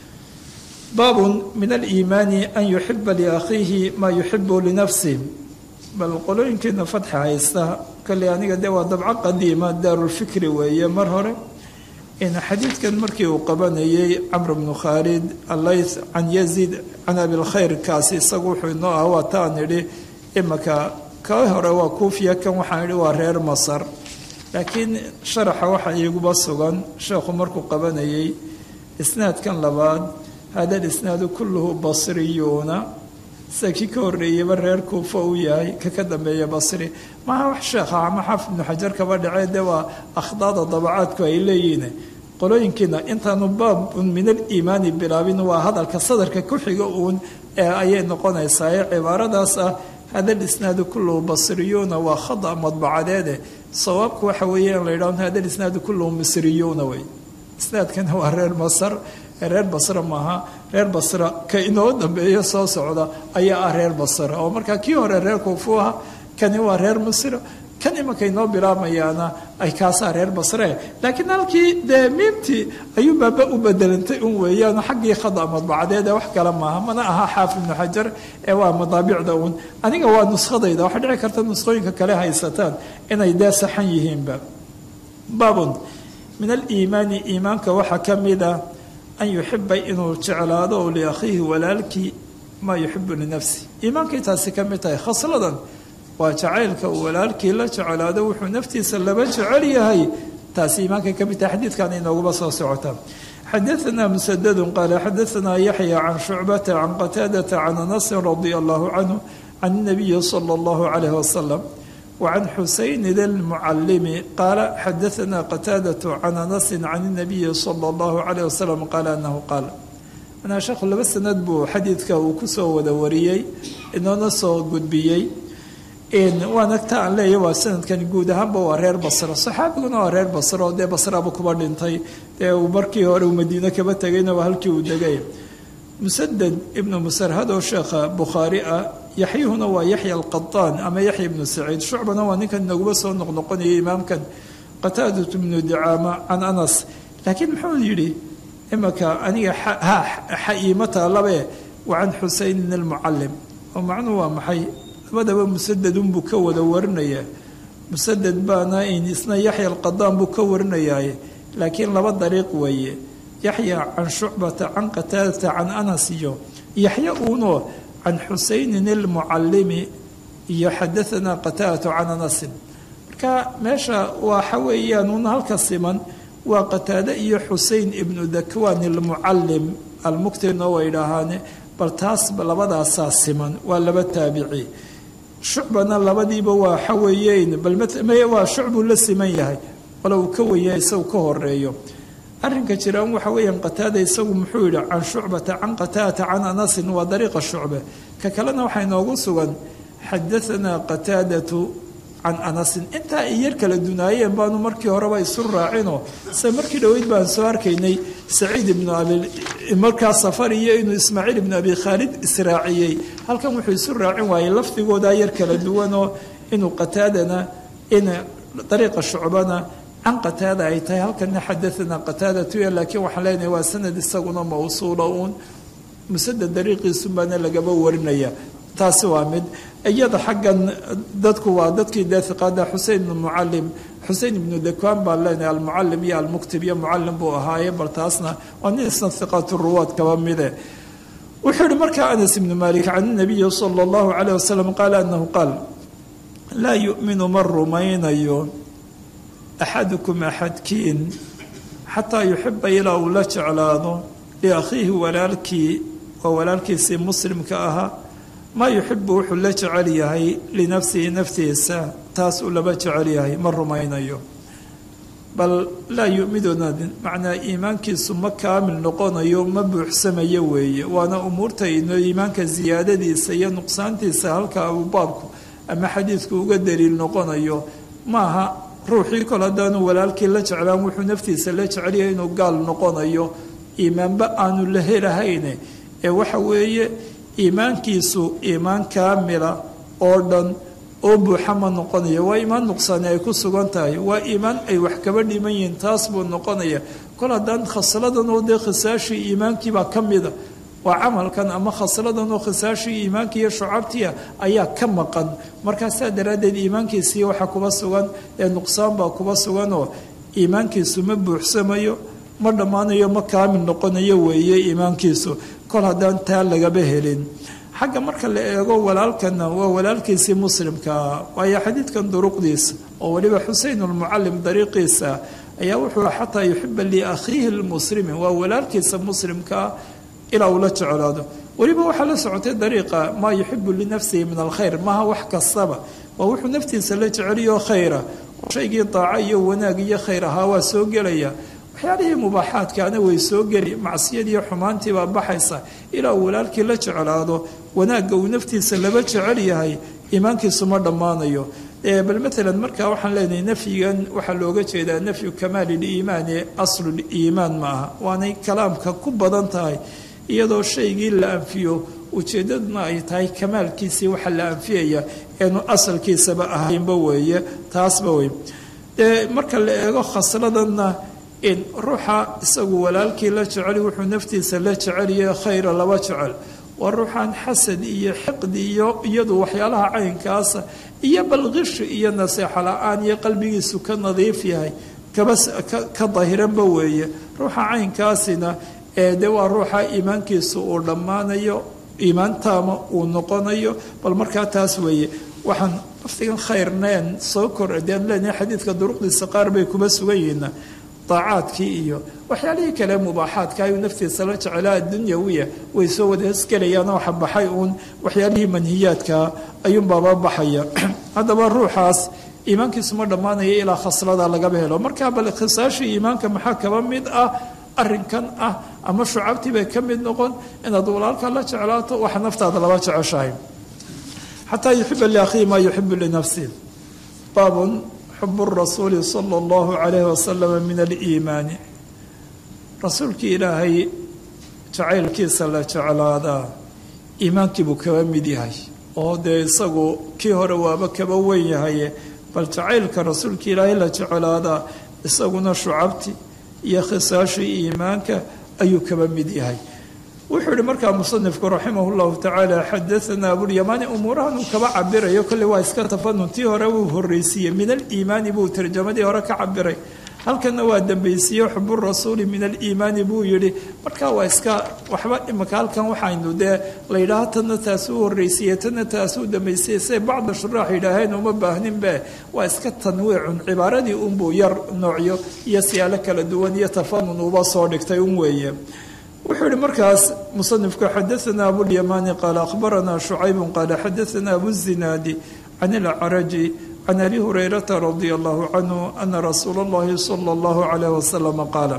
baabun min aliimaani an yuxiba liakhiihi maa yuxibu linafsih bal qolooyinkiina fatxa haysta kale aniga dee waa dabco qadiima daarulfikri weeye mar hore in xadiidkan markii uu qabanayay camr bnu khaalid allayth can yaziid can abilkhayr kaasi isagu wuxuu inoo ah waa taan idhi imaka ka hore waa kuufiya kan waxaan idhi waa reer masar laakiin sharaxa waxaa iiguba sugan sheekhu markuu qabanayay isnaadkan labaad hada alisnaadu kulluhu basriyuuna sida kii ka horreeyeyba reer kuufa uu yahay ka ka dambeeya basri maaha wax sheekha ama xaafid ibnu xajar kaba dhacee dee waa akhdaada dabacaadku ay leeyihiin qolooyinkiina intaanu baabun min aliimaani bilaabin waa hadalka sadarka ku xiga uun ee ayay noqonaysaa ee cibaaradaas ah hada alisnaadu kulluhu basriyuuna waa khada madbacadeede sawaabku waxa weeye in la yidhahdo hada alisnaadu kulluhu misriyuuna wey isnaadkana waa reer masar reer basra maaha reer basra ka inoo dambeeyo soo socda ayaa ah reer basra oo markaa kii hore reer kuufuha kani waa reer misra kan imanka inoo bilaabmayaana ay kaasaa reer basre laakiin halkii dee miimtii ayuu baaba u bedelantay un weeyaan xaggii khada madbacadeed ee wax kale maaha mana aha xaafid ibnu xajar ee waa madaabicda uun aniga waa nuskadayda waxaa dhici karta nusqooyinka kale haysataan inay dee saxan yihiinba baabun min aliimaani iimaanka waxaa ka mid a an yuxiba inuu jeclaado liakhiihi walaalkii maa yuxibu linafsi iimaankay taasi ka mid tahay khasladan waa jacaylka uu walaalkii la jeclaado wuxuu naftiisa laba jecel yahay taasi iimaankay ka mid tahay xadiidkan inooguba soo socota xadaثna musadadu qaala xadaثna yaxya can shucbata can qataadata can anasin radia allahu canhu can الnabiyi salى اllahu calayh wasalam وعن حسين ذي المعلم قال حدثنا قتادة عن أنس عن النبي صلى الله عليه وسلم قال أنه قال أنا شيخ لبس ندبو حديثك وكسو ودوريي إنه نصو قدبيي إن ونكتا عن لي وسند كان يقول هم بورير بصرة صحابي قلنا ورير بصرة ودي بصرة بكبر لنتي وبركي هوري ومدينة كبتاقينا وهلكي ودقاي مسدد ابن مسر هذا الشيخ بخاري يحيى هنا ويحيى القطان أما يحيى بن سعيد شعبنا ونكن نقبس ونقنقني إمام كان قتادة بن دعامة عن أنس لكن محمد يري إما كأني حيمتها لبي وعن حسين المعلم ومعنى محي بدأ مسدد بكو دورنا مسدد بانا إن اسنا يحيى القطان بكورنا لكن لبا طريق ويه يحيى عن شعبة عن قتادة عن أنس يحيى أونو عن حسين المعلم يحدثنا قتادة عن أنس كماشا وحويا نهلك السمن وقتادة حسين ابن ذكوان المعلم المكتن وإلهانه برتاس بلبدا أساس سمن ولا بالتابعي شعبنا لبدي بوا حويين بل ما هو شعب للسمن يهي ولو كوي يسو كهر ريو arrinka jiraan waxa weeyaan qataada isagu muxuu yidhi can shucbata can qataadata can anasin waa dariiqa shucbe ka kalena waxaa inoogu sugan xadaanaa qataadatu can anasin intaa ay yar kala dunaayeen baanu markii horeba isu raacinoo se markii dhoweyd baan soo arkaynay saciid ibnu abi markaa safar iyo inuu ismaaciil ibnu abi khaalid israaciyey halkan wuxuu isu raacin waayey lafdigoodaa yar kala duwanoo inuu qataadana in dariiqa shucbana عن قتادة أي تاي هل كان حدثنا قتادة تويا لكن وحلينا وسند السجون موصولون مسدد دريقي سبحانه لجبوا ورنيا تاسوا مد أيضا حقا دتكو وادتك داث قادة حسين المعلم حسين بن دكوان بالله المعلم يا المكتب يا معلم بو هاي برتاسنا ونسنا ثقات الرواة كمان مذا وحر مركا أنس بن مالك عن النبي صلى الله عليه وسلم قال أنه قال لا يؤمن مر مين يوم أحدكم أحدكين حتى يحب إلى ولا جعلاده لأخيه ولالكي وولالكي سي مسلم كأها ما يحب وحل جعليه لنفسه نفسه الساعة تاس ولا بجعليه مر ما ينيو بل لا يؤمنون معنى إيمانك ثم كامل نقون يوم ما بحسم يوي وأنا أمورتي إنه إيمانك زيادة دي سي نقصان دي سهلك أبو بابك أما حديثك وقدر النقون يوم ماها ruuxii kol haddaanu walaalkii la jeclaan wuxuu naftiisa la jecelyahay inuu gaal noqonayo iimaanba aanu la helahayne ee waxa weeye iimaankiisu iimaan kaamila oo dhan oo buuxa ma noqonayo waa iimaan nuqsaani ay ku sugan tahay waa iimaan ay wax kaba dhiman yihiin taas buu noqonaya kol haddaan khasladan oo dee khisaashii iimaankiibaa ka mida waa camalkan ama khasladan oo khisaashii iimaanka iyo shucabtiya ayaa ka maqan markaasaa daraaddeed iimaankiisii waxaa kuba sugan ee nuqsaan baa kuba suganoo iimaankiisu ma buuxsamayo ma dhammaanayo ma kaamil noqonayo weeye iimaankiisu kol haddaan taa lagaba helin xagga marka la eego walaalkana waa walaalkiisii muslimkaa waayo xadiidkan duruqdiisa oo weliba xusein almucalim dariiqiisa ayaa wuxuu xataa yuxiba liakhiihi lmuslimi waa walaalkiisa muslimkaa ilaa uu la jeclaado weliba waxaa la socotay dariiqa maa yuxibu linafsihi min alkhayr maaha wax kastaba waa wuxuu naftiisa la jeceliyo khayra shaygii daaco iyo wanaag iyo khayr ahaa waa soo gelaya waxyaalihii mubaaxaadkaana way soo geli macsiyadiiyo xumaantii baa baxaysa ilaa uu walaalkii la jeclaado wanaagga uu naftiisa laba jecel yahay iimaankiisu ma dhammaanayo bal maalan markaa waxaan leenahay nafyigan waxaa looga jeedaa nafyu kamaali liimaani asluliimaan ma aha waanay kalaamka ku badan tahay iyadoo shaygii la anfiyo ujeeddaduna ay tahay kamaalkiisii waxa la anfiyaya eenu asalkiisaba ahaynba weeye taasba wey dee marka la eego khasladanna in ruuxa isagu walaalkii la jecel wuxuu naftiisa la jecelyahay khayra laba jecel waa ruuxaan xasad iyo xiqdi iyo iyadu waxyaalaha caynkaasa iyo balqishi iyo naseexo la-aan iyo qalbigiisu ka nadiif yahay kabas ka dahiranba weeye ruuxa caynkaasina ee de waa ruuxa iimaankiisu uu dhammaanayo iimaan taama uu noqonayo bal markaa taas weeye waxaan waftigan khayrneen soo kordeen leenahay xadiidka duruqdiisa qaar bay kuma sugan yihiin daacaadkii iyo waxyaalihii kale mubaaxaadka ayuu naftiisa la jecelaa adunyawiya way soo wada hesgelayaan oo xabaxay uun waxyaalihii manhiyaadka ayuunbaaba baxaya haddaba ruuxaas iimaankiisu ma dhammaanaya ilaa khaslada lagaba helo markaa bal khisaashii iimaanka maxaa kaba mid ah arrinkan ah ama shucabtii bay ka mid noqon inaad walaalka la jeclaato waxa naftaada laba jeceshahay xataa yuxiba liakhiihi maa yuxibu linafsihi baabun xubu rasuuli sala allahu calayhi wasalam min aliimaani rasuulkii ilaahay jacaylkiisa la jeclaadaa iimaankii buu kaba mid yahay oo dee isagu kii hore waaba kaba weyn yahaye bal jacaylka rasuulka ilaahay la jeclaadaa isaguna shucabti iyo khisaashii iimaanka ayuu kaba mid yahay wuxuu yihi markaa musanifku raximah llahu tacaala xadaanaa abulyamaani umuurahan uu kaba cabirayo kolley waa iska tafanun tii hore wuu horreysiiyey min aliimaani buu tarjamadii hore ka cabiray halkana waa dambaysiiye xubu rasuuli min aliimaani buu yihi markaa waa iska waxba imaka halkan waxaynu dee layidhaaho tana taasuu horreysiiye tana taasuu dambaysiiye say bacda shuraax yidhaaheen uma baahninbe waa iska tanwiicun cibaaradii unbuu yar noocyo iyo siyaalo kala duwan iyo tafanun uba soo dhigtay un weeye wuxuu yihi markaas musanifku xadaanaa abulyamaani qaala akhbaranaa shucaybu qaala xadaanaa abuzinaadi can ilcaraji can abi hurayrata radia allahu canhu ana rasuula allahi sala allahu calayh wasalama qaala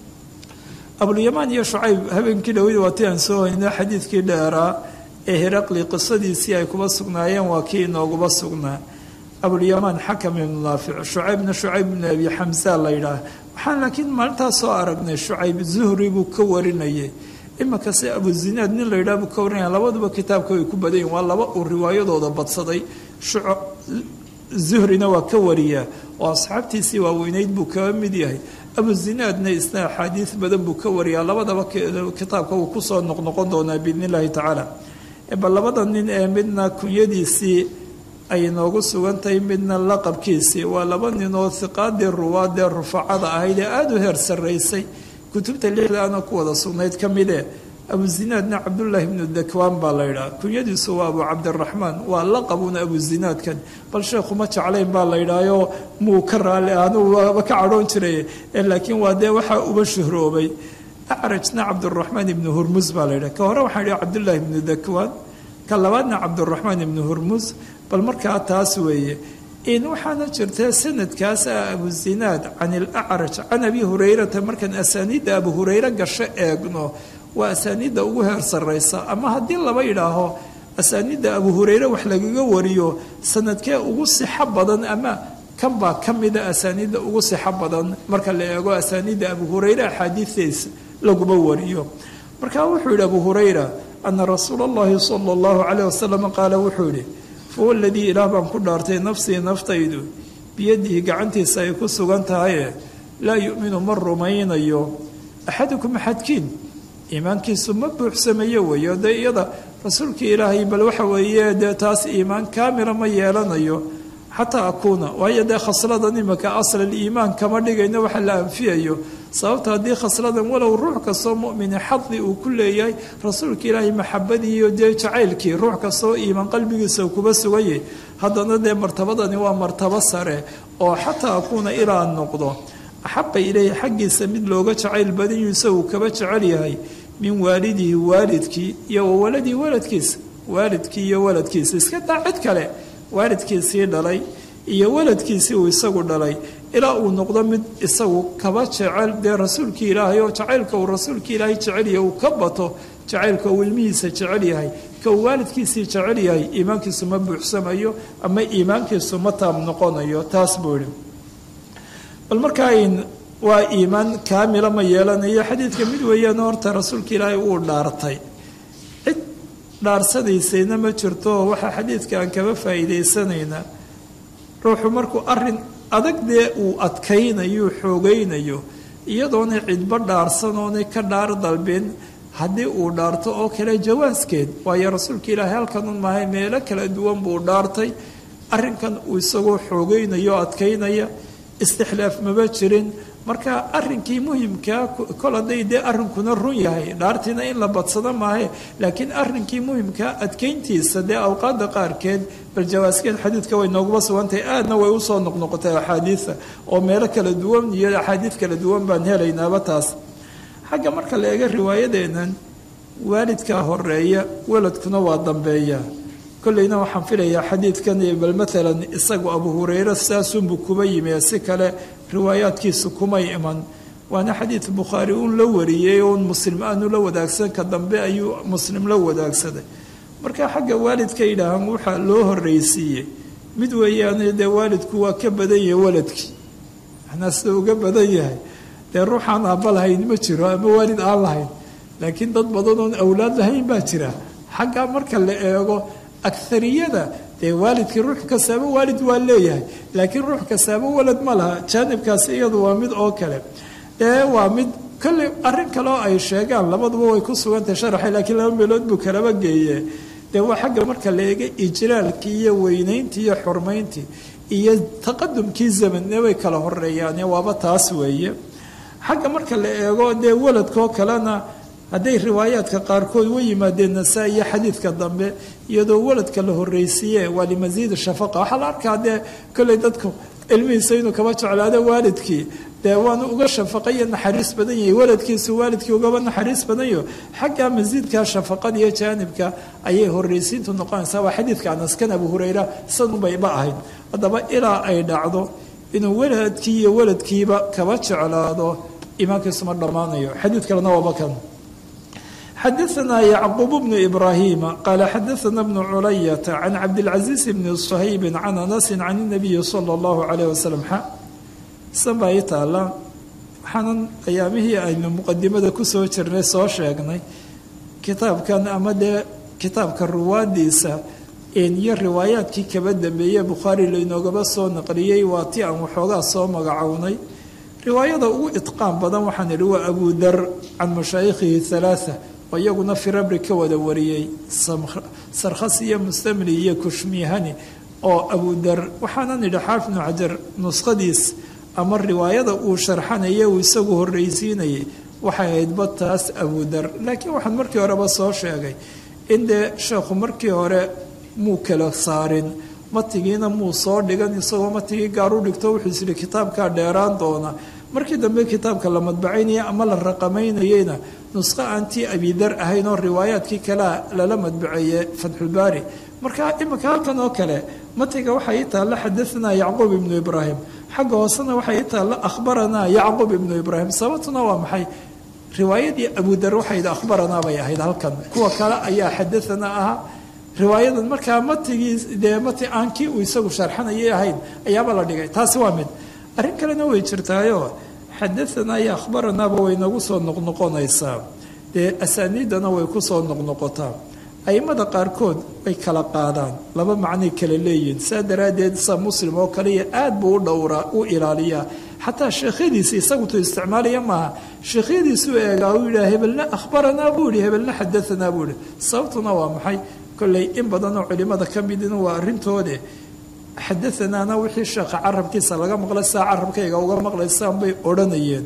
abulyamaan iyo shucayb habeenkii dhowid waati aan soo haynaa xadiidkii dheeraa ee heraqli qisadiisii ay kuba sugnaayeen waa kii inooguba sugnaa abulyamaan xakam ibnu naafic shucaybna shucayb ibnu abi xamsa la yidhaah waxaan laakiin maalintaas soo aragnay shucayb zuhri buu ka warinayay imakase abuzinaad nin la yidhaah buu ka warinaya labaduba kitaabka way ku badan yihin waa laba uu riwaayadooda badsaday zuhrina waa ka wariyaa oo asxaabtiisii waaweyneyd buu kaba mid yahay abuzinaadna isna axaadiis badan buu ka wariyaa labadaba kitaabka uu kusoo noqnoqon doonaa biidn illaahi tacaala bal labada nin ee midna kunyadiisii ay noogu sugan tahay midna laqabkiisii waa laba nin oo hiqaadii ruwaadee rufacada ahayd ee aada u heer sarraysay kutubta lixdaana ku wada sugnayd ka midee abuzinaadna cabdullaahi ibnu dakwaan baa la yidhaha kunyadiisu waa abu cabdiraxmaan waa laqabuna abuzinaadkan bal sheekhu ma jeclayn baa la yidhaahoo muu ka raali anugu waaba ka cadhoon jiray laakiin waa dee waxaa uba shuhroobay acrajna cabdiraxmaan ibnu hurmus baa la yidhaha ka hore waxaan idhi cabdullaahi ibnu dakwaan ka labaadna cabdiraxmaan ibnu hurmus bal markaa taas weeye in waxaana jirta sanadkaas ah abuzinaad can ilacraj can abi hurayrata markaan asaaniidda abu hurayre gasho eegno waa asaaniidda ugu heer sarraysa ama haddii laba yidhaaho asaaniidda abu hurayre wax lagaga wariyo sanadkee ugu sixo badan ama kan baa ka mida asaaniidda ugu sixo badan marka la eego asaaniidda abu hurayre axaadiistiisa laguma wariyo marka wuxuu yidhi abu hurayra ana rasuula allahi sala allahu calayh wasalam qaala wuxuu yidhi fahuwa aladii ilaah baan ku dhaartay nafsii naftaydu biyadihi gacantiisa ay ku sugan tahaye laa yu'minu ma rumaynayo axadukum axadkiin iimaankiisu ma buuxsamayo weeyo dee iyada rasuulkii ilaahay bal waxa weeye dee taas iimaan kaamila ma yeelanayo xataa akuuna waayo dee khasladan imaka asla liimaan kama dhigayno waxa la anfiyayo sababta haddii khasladan walow ruux kastoo mu'mine xadi uu ku leeyahay rasuulka ilaahay maxabadii iyo dee jacaylkii ruux kastoo iimaan qalbigiisa kuba sugayay haddana dee martabadani waa martabo sare oo xataa akuuna ilaa noqdo axaba ileyhi xaggiisa mid looga jacayl badanyu isagu kaba jecel yahay min waalidihi waalidkii iyo wa waladii waladkiisa waalidkii iyo waladkiisa iska daa cid kale waalidkiisii dhalay iyo waladkiisii uu isagu dhalay ilaa uu noqdo mid isagu kaba jecel dee rasuulkii ilaahay oo jacaylka uu rasuulkii ilaahay jecel yahay uu ka bato jacaylka uu ilmihiisa jecel yahay ka uu waalidkiisii jecel yahay iimaankiisu ma buuxsamayo ama iimaankiisu ma taam noqonayo taas buu ihi bal markaa waa iimaan kaamila ma yeelanayo xadiidka mid weeyaan horta rasuulka ilaahay uu dhaartay cid dhaarsadaysayna ma jirto waxaa xadiidka aan kaba faa'iidaysanaynaa ruuxu markuu arin adag dee uu adkaynayo xoogaynayo iyadoonay cidba dhaarsanoonay ka dhaar dalbin haddii uu dhaarto oo kale jawaaskeed waayo rasuulka ilaahay halkanun maahay meelo kala duwan buu dhaartay arrinkan uu isagoo xoogaynayo adkaynaya istixlaaf maba jirin marka arrinkii muhimkaa kol hadday dee arrinkuna run yahay dhaartiina in la badsado maahe laakiin arrinkii muhimkaa adkayntiisa dee awqaadda qaarkeed bal jawaaskeed xadiidka way nooguba sugantahay aadna way usoo noqnoqotay axaadiida oo meelo kala duwan iyo axaadiid kala duwan baan helaynaaba taas xagga marka la eega riwaayadeennan waalidkaa horeeya waladkuna waa dambeeya kollayna waxaan filayaa xadiidkan bal maalan isagu abu hurayra saasunbuu kuba yimi si kale riwaayaadkiisu kumay iman waana xadiid bukhaari uun la wariyey oon muslim aanu la wadaagsan ka dambe ayuu muslim la wadaagsaday marka xagga waalidka yidhaahaan waxaa loo horreysiiyey mid weeyaane dee waalidku waa ka badan yahay waladkii macnaa sida uga badan yahay dee ruuxaan aabba lahayn ma jiro ama waalid aan lahayn laakiin dad badan oon awlaad lahayn baa jira xaggaa marka la eego agariyada dee waalidkii ruux kastaaba waalid waa leeyahay laakiin ruux kastaaba walad ma laha jaanibkaasi iyadu waa mid oo kale dee waa mid kolley arrin kaleo ay sheegaan labaduba way ku sugantahay sharaxay laakiin laba meelood buu kalaba geeye dee waa xagga marka la eega ijlaalkii iyo weynayntii iyo xurmayntii iyo taqadumkii zamanne way kala horeeyaane waaba taas weeye xagga marka la eego dee waladkoo kalena hadday riwaayaadka qaarkood wa yimaadeen nasaa iyo xadiidka dambe iyadoo waladka la horreysiiye waa limasiid shafaqa waxaa la arkaa dee kolley dadku ilmihiisa inuu kaba jeclaado waalidkii dee waanu uga shafaqaiyo naxariis badan yahay waladkiisu waalidkii ugaba naxariis badanyo xagga masiidka shafaqada iyo jaanibka ayay horreysiintu noqonaysaa waa xadiidka anaskan abu hurayra sanunbayba ahayd haddaba ilaa ay dhacdo inuu waladkii iyo waladkiiba kaba jeclaado iimaankiisu ma dhammaanayo xadiid kalena waaba kan xadaثna yacquub bnu ibrahima qaala xadaثna bnu culayata can cabdilcaziiz bni shaybi can anasi can الnabiyi salى اllahu alayh wasalam xa sanbaa ii taala waxaanan ayaamihii aynu muqadimada kusoo jirnay soo sheegnay kitaabkan ama dee kitaabka ruwaadiisa iyo riwaayaadkii kaba dambeeye bukhaari laynoogaba soo naqliyey waa ti aan waxoogaa soo magacownay riwaayada ugu itqaan badan waxaan idhi waa abu dar can mashaayikhihi halaaa oo iyaguna firabri ka wada wariyey sarkhasi iyo mustamli iyo kushmihani oo abu dar waxaanan idhi xaafid bnu xajar nuskhadiis ama riwaayada uu sharxanaya uu isagu horreysiinayay waxay ahaydba taas abu dar laakiin waxaan markii horeba soo sheegay in dee sheekhu markii hore muu kala saarin matigiina muu soo dhigan isagoo matigii gaar u dhigto wuxuu isyihi kitaabkaa dheeraan doona markii dambe kitaabka la madbacaynaya ama la raqamaynayeyna nusqo aan tii abidar ahayn oo riwaayaadkii kalea lala madbaceeye fatxulbaari marka imika halkan oo kale matiga waxaa ii taalla xadaanaa yacquub ibnu ibraahim xagga hoosena waxaa ii taalla akhbaranaa yacquub ibnu ibraahim sababtuna waa maxay riwaayadii abudar waxayd akhbaranaa bay ahayd halkan kuwa kale ayaa xadaanaa ahaa riwaayadan markaa matigii dee mati aan kii uu isagu sharxanayay ahayn ayaaba la dhigay taasi waa mid arrin kalena way jirtaayo xadaanaa iyo akhbaranaaba way nagu soo noqnoqonaysaa dee asaaniiddana way ku soo noqnoqotaa aimada qaarkood way kala qaadaan laba macnay kala leeyihin saa daraaddeed sa muslim oo kaliya aad buu u dhowraa u ilaaliyaa xataa sheekhyadiisi isagutu isticmaalaya maaha sheekhyadiisuu eegaa uu yidhaha hebelna akhbaranaa buu yihi hebelna xadaanaa buu yihi sababtuna waa maxay kolley in badanoo culimada ka midina waa arrintoode xadaanaana wixii sheekha carabkiisa laga maqlay saa carabkayga uga maqlaysaan bay odhanayeen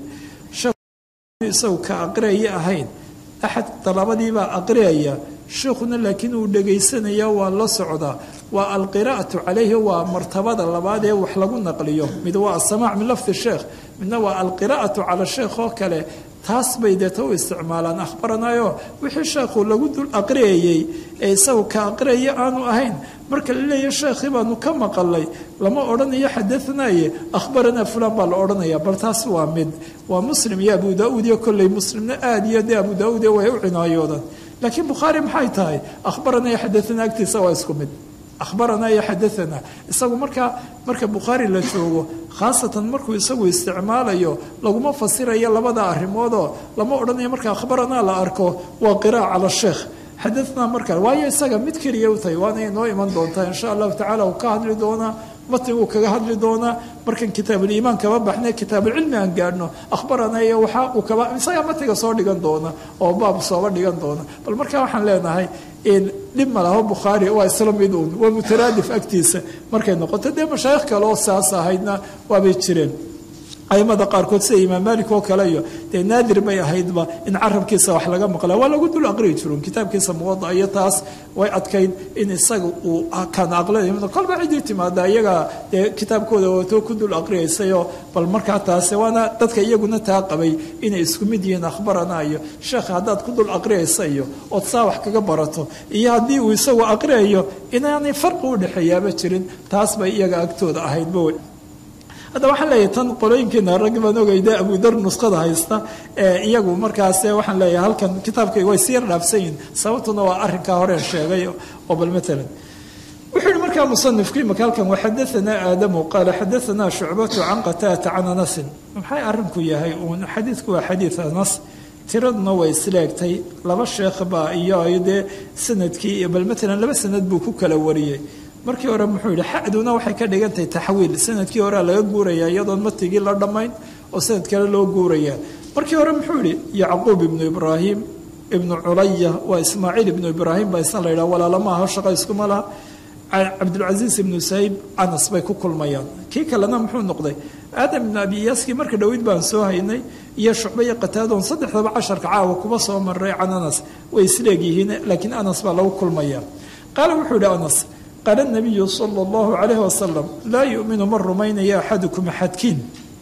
isagu ka aqriyaya ahayn axad dalabadiibaa aqriyaya sheekhuna laakiin uu dhegaysanaya waa la socdaa waa alqiraa'atu calayhi waa martabada labaad ee wax lagu naqliyo mid waa asamaac min lafdi sheekh midna waa alqiraa'atu cala sheekh oo kale taas bay deeta u isticmaalaan akhbaranayo wixii sheekhu lagu dul aqriyayey ee isagu ka aqriyaya aanu ahayn marka la leeyahay sheekhii baanu ka maqalay lama odhanayo xadaanaaye akhbaranaa fulan baa la odhanaya bal taas waa mid waa muslim iyo abu daauud iyo kolley muslimna aada iyo dee abu daauud ee way u cinaayoodan laakiin bukhaari maxay tahay akhbaranaa iyo xadaanaa agtiisa waa isku mid akhbaranaa iyo xadaanaa isagu markaa marka bukhaari la joogo khaasatan markuu isagu isticmaalayo laguma fasirayo labada arrimoodoo lama odhanayo marka akhbaranaa la arko waa qiraa'a cala sheekh xadaanaa markaa waayo isaga mid keliya u tahay waana inoo iman doontaa insha allahu tacala uu ka hadli doonaa matniguu kaga hadli doonaa markan kitaabuliimaan kaba baxnay kitaabuulcilmi aan gaadhno akhbaranaa iyo waxa uu kaba isagaa matiga soo dhigan doona oo baab sooba dhigan doona bal markaa waxaan leenahay dhib ma laho bukhaari waa isla mid uun waa mutaraadif agtiisa markay noqoto dee mashaayikh kale oo saas ahaydna waabay jireen aimada qaarkood sida imaam maalik oo kale iyo dee naadir bay ahaydba in carabkiisa wax laga maqla waa lagu dul aqriyi jirun kitaabkiisa muwada iyo taas way adkayd in isaga uu kan aqlay kolba cidii timaada iyaga dee kitaabkooda wato ku dul aqriyaysayo bal markaa taas waana dadka iyaguna taa qabay inay isku mid yihiin akhbarana iyo sheekh haddaad ku dul aqriyaysayo ood saa wax kaga barato iyo haddii uu isagu aqriyayo inaanay farqi u dhexeeyaaba jirin taas bay iyaga agtooda ahaydba wey hadda waxaan leeyahay tan qolooyinkeena rag baan ogayda abudar nuskhada haysta iyagu markaas waxaan leeyahay halkan kitaabkay way sii dhaafsan yihiin sababtuna waa arrinkaa horeen sheegay oo bal matalan wuxuu yihi markaa musanifkii marka halkan waxadaanaa aadamu qaala xadaanaa shucbatu can qataata can anasin maxay arrinku yahay uun xadiidku waa xadiid anas tiraduna way isleegtay laba sheekh baa iyo dee sanadkii bal matalan laba sanad buu ku kala wariyey markii hore muxuu yidhi xaduna waxay ka dhigantahay taxwiil sanadkii horea laga guurayaa iyadoon matigii la dhammayn oo sanad kale loo guurayaa markii hore muxuu yidhi yacquub ibnu ibraahim ibnu culaya waa ismaaciil ibnu ibraahim baa isna la yidhaha walaalama aho shaqa iskuma laha cabdilcasiis ibnu sayib anas bay ku kulmayaan kii kalena muxuu noqday aadam ibnu abiyaaskii marka dhoweyd baan soo haynay iyo shucba iyo qataadoon saddexdaba casharka caawa kuma soo maray can anas way isleegyihiin laakiin anas baa lagu kulmaya qaala wuxuu yidhi anas qaala nabiyu sala allahu calayhi wasalam laa yuminu ma rumaynaya axadukum axadkiin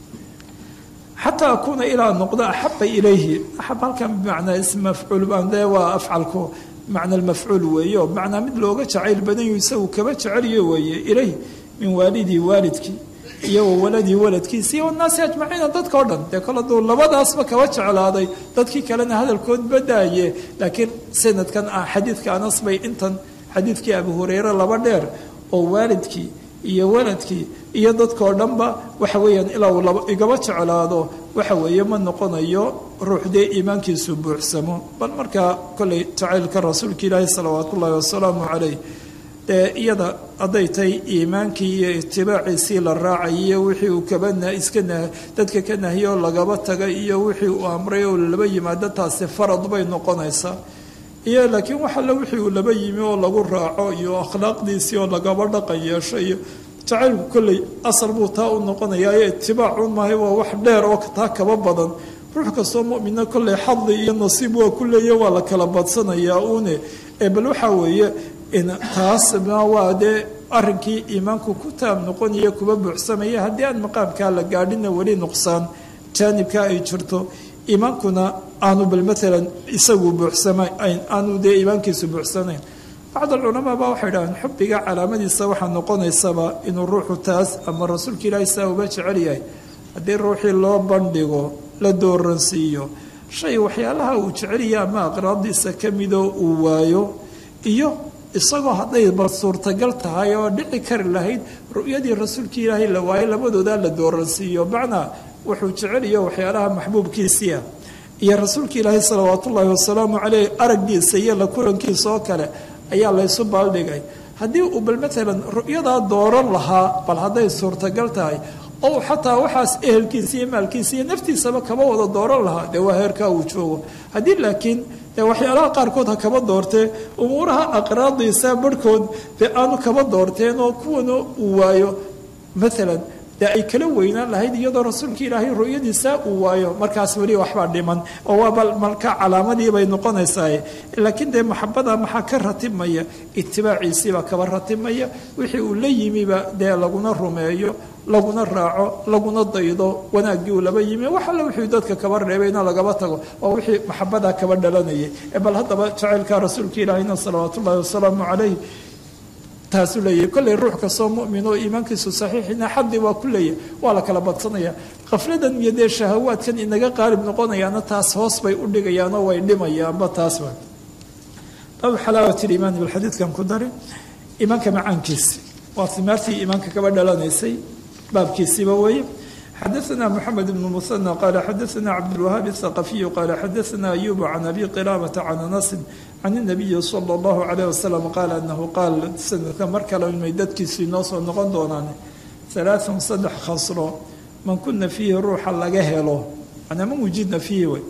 xataa akuuna ilaa noqdo axaba ilayhi axab halkan bimacnaa ism mafcuul dee waa afcalku macna almafcuul weeye oo bimacnaa mid looga jacayl badanyu isagu kaba jeceliyo weeye ilayh min waalidii waalidkii iyo wa waladii waladkiisi iyo wanaasi ajmaciina dadka o dhan dee kol hadduu labadaasba kaba jeclaaday dadkii kalena hadalkood badaaye laakiin sanadkan ah xadiidka anas bay intan xadiidkii abu hureyre laba dheer oo waalidkii iyo waladkii iyo dadkao dhanba waxa weeyaan ilaa uu laba igaba jeclaado waxa weeye ma noqonayo ruux dee iimaankiisu buuxsamo bal markaa kolley jacaylka rasuulka ilaahi salawaatu ullaahi wasalaamu calayh dee iyada hadday tahay iimaankii iyo itibaaciisii la raacay iyo wixii uu kaba iska dadka ka nahiyoo lagaba taga iyo wixii uu amray oo laba yimaado taasi farad bay noqonaysaa iyo laakiin wax alle wixii uu laba yimi oo lagu raaco iyo akhlaaqdiisii oo lagaba dhaqan yeesho iyo jacaylku kolley asal buu taa u noqonayaa iyo itibaacun maahay waa wax dheer oo taa kaba badan ruux kastoo mu'mina kolley xadi iyo nasiib waa ku leeya waa la kala badsanayaa uune ee bal waxaa weeye taas waa dee arrinkii iimaanku ku taab noqonaya kuba buuxsamaya haddii aan maqaamkaa la gaadhina weli nuqsaan jaanibkaa ay jirto iimaankuna aanu bal maalan isagu buuxsama aanu dee iimaankiisu buuxsanayn bacd alculamaa baa waxay dhahaan xubbiga calaamadiisa waxaa noqonaysaba inuu ruuxu taas ama rasuulka ilaahi saa uba jecel yahay haddii ruuxii loo bandhigo la dooransiiyo shay waxyaalaha uu jecelya ama aqraabdiisa ka midoo uu waayo iyo isagoo hadday bal suurtagal tahay oo dhici kari lahayd ru'yadii rasuulka ilaahay la waayo labadoodaa la dooransiiyo macnaa wuxuu jeceliyo waxyaalaha maxbuubkiisiia iyo rasuulka ilaahay salawaatu ullaahi wasalaamu caleyh araggiisa iyo la kulankiisa oo kale ayaa laysu baaldhigay haddii uu bal maalan ru'yadaa dooran lahaa bal hadday suurtagal tahay oo xataa waxaas ehelkiisa iyo maalkiisa iyo naftiisaba kaba wada dooran lahaa dee waa heerkaa uu joogo haddii laakiin ee waxyaalaha qaarkood ha kaba doortee umuuraha aqraadiisa barhkood dee aanu kaba doorteen oo kuwana uu waayo maalan dee ay kala weynaan lahayd iyadoo rasuulka ilaahay ru'yadiisa uu waayo markaas weli waxbaa dhiman oo waaba marka calaamadii bay noqonaysaa laakiin dee maxabada maxaa ka ratibmaya itibaaciisiibaa kaba ratibmaya wixii uu la yimiba dee laguna rumeeyo laguna raaco laguna daydo wanaaggii uu laba yimi wax alla wixii dadka kaba reebayna lagaba tago waa wixii maxabadaa kaba dhalanayay bal haddaba jacaylka rasuulka ilaahayna salawaatu ullahi wasalaamu calayh taasuu leeyahay kolley ruux kastoo mu'min oo iimaankiisu saxiixina xaddi waa ku leeyahay waa la kala badsanaya qafladan iyo dee shahawaadkan inaga qaalib noqonayaana taas hoos bay u dhigayaanoo way dhimayaanba taasba baabu xalaawati liimaani balxadiidkan ku dari iimaanka macaankiisi waa himaartii iimaanka kaba dhalanaysay baabkiisiiba weeye xadaثna mحamed بن مثنى qala xadaثna cabdالوهاaب الثقفي qala xadaثna أyub can abi qilاabةa can أنس can النabiyi slى الlaه عليه وsلم qaala anahu qaal sanadka mar kale inay dadkiisu inoo soo noqon doonaan ثaلaaثan saddex khasro man kuna fiihi ruuxa laga helo manaa man wujidna fiihi way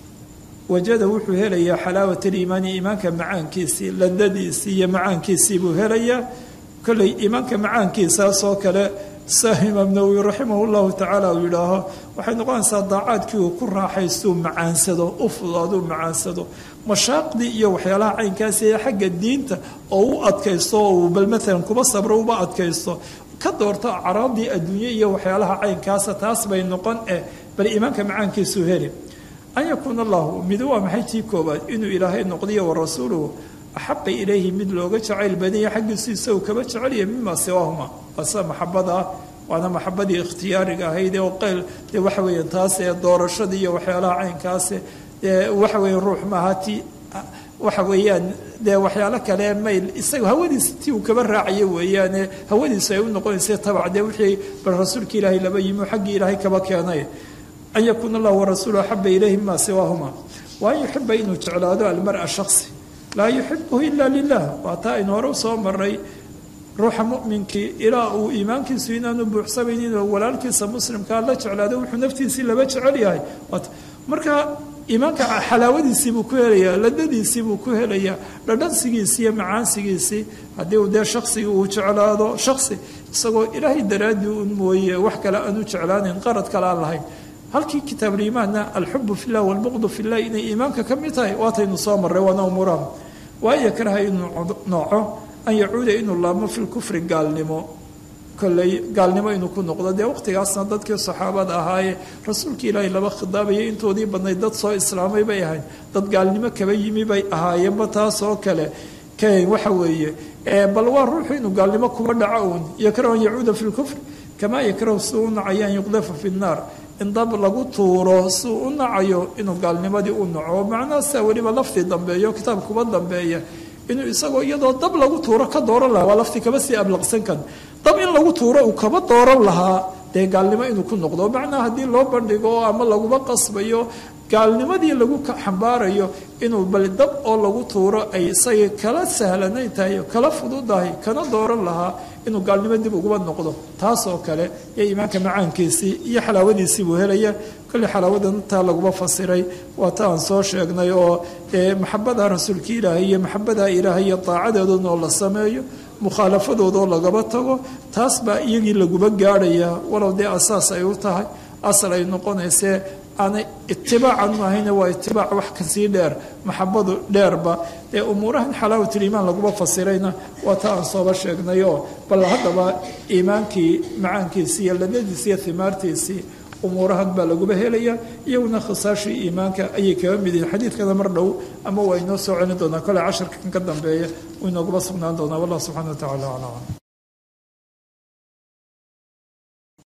wajada wuxuu helayaa xalaawaة الإimaani iimaanka macaankiisii ladadiisii iyo macaankiisii buu helayaa kolley iimaanka macaankiisaasoo kale saa imaam nawowi raximah llahu tacaala uu yidhaaho waxay noqonaysaa daacaadkii uu ku raaxaystuu macaansado u fudaaduu macaansado mashaaqdii iyo waxyaalaha caynkaasi ee xagga diinta oo u adkaysto oo uu bal maalan kuba sabro uba adkaysto ka doorto acraadii adduunye iyo waxyaalaha caynkaasa taas bay noqon eh bal iimaanka macaankiisuu heli an yakuuna allahu mid waa maxay tii koobaad inuu ilaahay noqdiyo wa rasuuluhu axaqa ilayhi mid looga jacayl badanya xaggiisu isagu kaba jecelya mima siwaahuma asa maxabada ah waana maxabadii ikhtiyaariga ahayd oo qeyl dee waxa weeyaan taas ee doorashadii iyo waxyaalaha caynkaase dee waxa weeye ruux maaha ti waxa weeyaan dee waxyaalo kale mayl isaga hawadiisa ti uu kaba raacayo weeyaane hawadiisu ay u noqonaysa tabac dee wixii bal rasuulka ilaahay laba yimi xaggii ilaahay kaba keenay an yakuuna allahu warasuulu axaba ilayhi mima siwaahuma wa an yuxiba inuu jeclaado almara shaksi laa yuxibuhu ila lilah waa taa aynu hore usoo maray ruuxa mu'minkii ilaa uu iimaankiisu inaanu buuxsamaynin oo walaalkiisa muslimkaa la jeclaado wuxuu naftiisii laba jecel yahay marka iimaanka xalaawadiisii buu ku helayaa ladadiisii buu ku helayaa dhadhansigiisii iyo macaansigiisii haddii uu dee shaksigii uu jeclaado shaksi isagoo ilaahay daraaddii un mooye wax kale aanu jeclaanayn qarad kale aan lahayn halkii kitaabuliimaanna alxubu fi llah walbuqdu fi llah inay iimaanka ka mid tahay waataynu soo marray waana umuuraha waa yakraha inuu nooco an yacuuda inuu laabmo fi lkufri gaalnimo kolley gaalnimo inuu ku noqdo dee waqtigaasna dadkii saxaabada ahaayee rasuulka ilaahay laba khidaabayay intoodii badnayd dad soo islaamay bay ahayd dad gaalnimo kaba yimi bay ahaayeenba taasoo kale keen waxa weeye bal waa ruuxu inuu gaalnimo kuba dhaco uun yakrahu an yacuuda fi lkufri kamaa yakrahu si u nacaya an yuqdafa fi nnaar in dab lagu tuuro si uu u nacayo inuu gaalnimadii u naco macnahaasaa weliba laftii dambeeyo kitaab kuba dambeeya inuu isagoo iyadoo dab lagu tuuro ka dooran lahaa waa laftii kaba sii ablaqsan kan dab in lagu tuuro uu kaba dooran lahaa dee gaalnimo inuu ku noqdo macnaha haddii loo bandhigo ama laguba qasbayo gaalnimadii lagu xambaarayo inuu bal dab oo lagu tuuro ay isagii kala sahlanayn tahay kala fududahay kana dooran lahaa inuu gaalnimo dib uguba noqdo taasoo kale iyo iimaanka macaankiisii iyo xalaawadiisii buu helaya kolley xalaawadan taa laguma fasiray waa ta aan soo sheegnay oo maxabada rasuulka ilaahay iyo maxabada ilaahay iyo daacadeeduna oo la sameeyo mukhaalafadoodoo lagaba tago taas baa iyagii laguba gaadhayaa walow dee asaas ay u tahay asal ay noqonaysee aanay itibaacan ahayna waa itibaac wax kasii dheer maxabadu dheerba ee umuurahan xalaawatuliimaan laguma fasirayna waa ta aan sooba sheegnay oo bal haddaba iimaankii macaankiisii iyo ladadiisii iyo himaartiisii umuurahan baa laguba helaya iyaguna khisaashii iimaanka ayay kaga mid yihiin xadiidkana mar dhow ama waa inoo soo celin doonaa kole casharkan ka dambeeya uu inooguba sugnaan doonaa wallah subxana wa tacala aclam